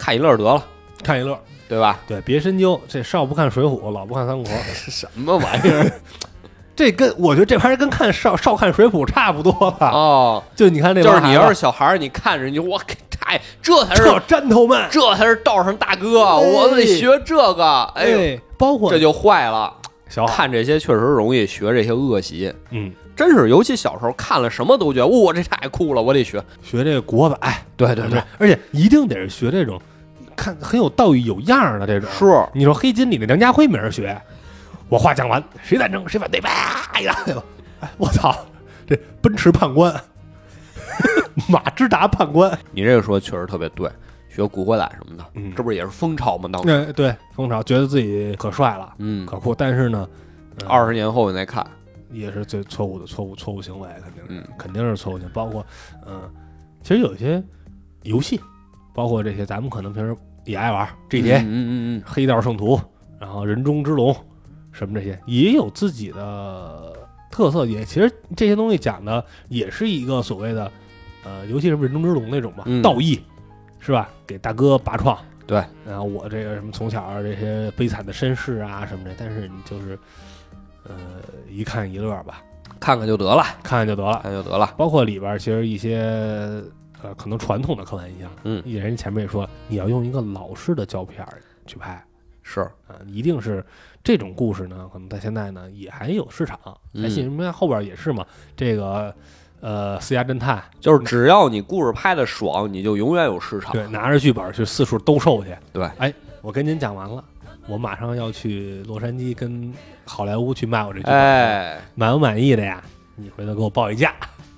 A: 看一乐得了，
B: 看一乐，
A: 对吧？
B: 对，别深究。这少不看水浒，老不看三国，
A: 是什么玩意儿？
B: 这跟我觉得这玩意儿跟看少看水浒差不多吧？
A: 哦，
B: 就你看那，
A: 就是你要是小孩儿，你看着你我太这才是
B: 战头们，
A: 这才是道上大哥，我得学这个。哎，
B: 包括
A: 这就坏了。
B: 小
A: 看这些确实容易学这些恶习。
B: 嗯，
A: 真是，尤其小时候看了什么都觉得，哇，这太酷了，我得学
B: 这个国仔。
A: 对对对，
B: 而且一定得是学这种看很有道义有样的这种。
A: 是，
B: 你说黑金里的梁家辉没人学，我话讲完，谁赞成谁反对吧？哎呀，我操，这奔驰判官，马自达判官，
A: 你这个说确实特别对。学古惑仔什么的，这不是也是风潮吗？当时
B: 对风潮，觉得自己可帅了，可酷。但是呢
A: ，20年后你再看，
B: 也是最错误的错误行为，肯定是错误行为。包括其实有一些游戏，包括这些咱们可能平时也爱玩 GTA，黑道圣徒，然后人中之龙什么这些，也有自己的特色。也其实这些东西讲的也是一个所谓的尤其是人中之龙那种吧，道义。是吧？给大哥拔创，
A: 对，
B: 然后我这个什么从小这些悲惨的身世啊什么的，但是你就是一看一乐吧，
A: 看看就得了，
B: 看就得了。包括里边其实一些可能传统的刻板印象，人前面也说你要用一个老式的胶片去拍，
A: 是
B: 一定是这种故事呢，可能在现在呢也还有市场，还信什么后边也是嘛，这个。私家侦探
A: 就是只要你故事拍的爽，你就永远有市场。
B: 对，拿着剧本去四处兜售去。
A: 对，
B: 哎，我跟您讲完了，我马上要去洛杉矶跟好莱坞去卖我这剧本。
A: 哎，
B: 满不满意的呀？你回头给我报一价。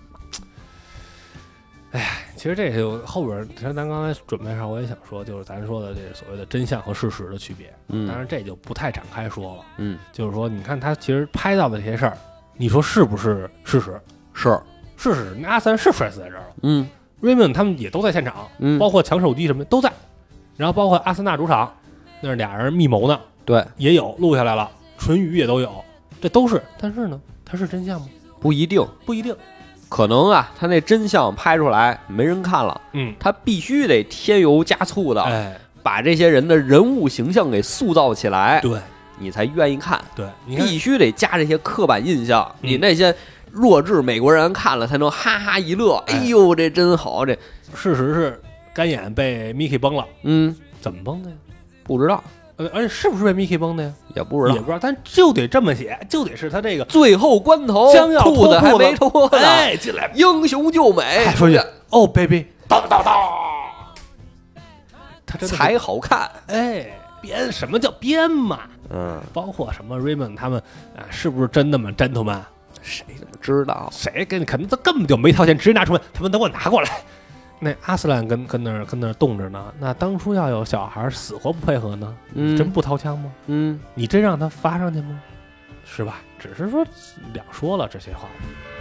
B: 哎，其实这个后边，其实咱刚才准备上我也想说，就是咱说的这所谓的真相和事实的区别。当然这就不太展开说了。就是说，你看他其实拍到的这些事儿，你说是不是事实？
A: 是。
B: 事实，那阿三是摔死在这儿了。Raymond 他们也都在现场，包括抢手机什么的都在，然后包括阿森纳主场，那是俩人密谋呢，
A: 对，
B: 也有录下来了，唇语也都有，这都是。但是呢，它是真相吗？
A: 不一定，可能啊，他那真相拍出来没人看了，他必须得添油加醋的，把这些人的人物形象给塑造起来，
B: 对，
A: 你才愿意看，
B: 对，你
A: 必须得加这些刻板印象，你那些。弱智美国人看了才能哈哈一乐，哎呦，这真好！这
B: 事实是干眼被 Mickey 崩了，怎么崩的呀？
A: 不知道，
B: 而且是不是被 Mickey 崩的呀？
A: 也不知道，
B: 但就得这么写，就得是他这个
A: 最后关头
B: 将要
A: 裤子还没脱呢，
B: 哎，进来
A: 英雄救美，
B: 说句哦 ，baby， 当，他
A: 才好看，
B: 哎，编什么叫编嘛？包括什么 Raymond 他们是不是真的吗 ？gentleman。
A: 谁怎么知道？
B: 谁跟你可能他根本就没掏钱，直接拿出来，他们都给我拿过来。那阿斯兰跟那儿冻着呢。那当初要有小孩死活不配合呢，真不掏枪吗？
A: 你
B: 真让他发上去吗？是吧？只是说两说了这些话。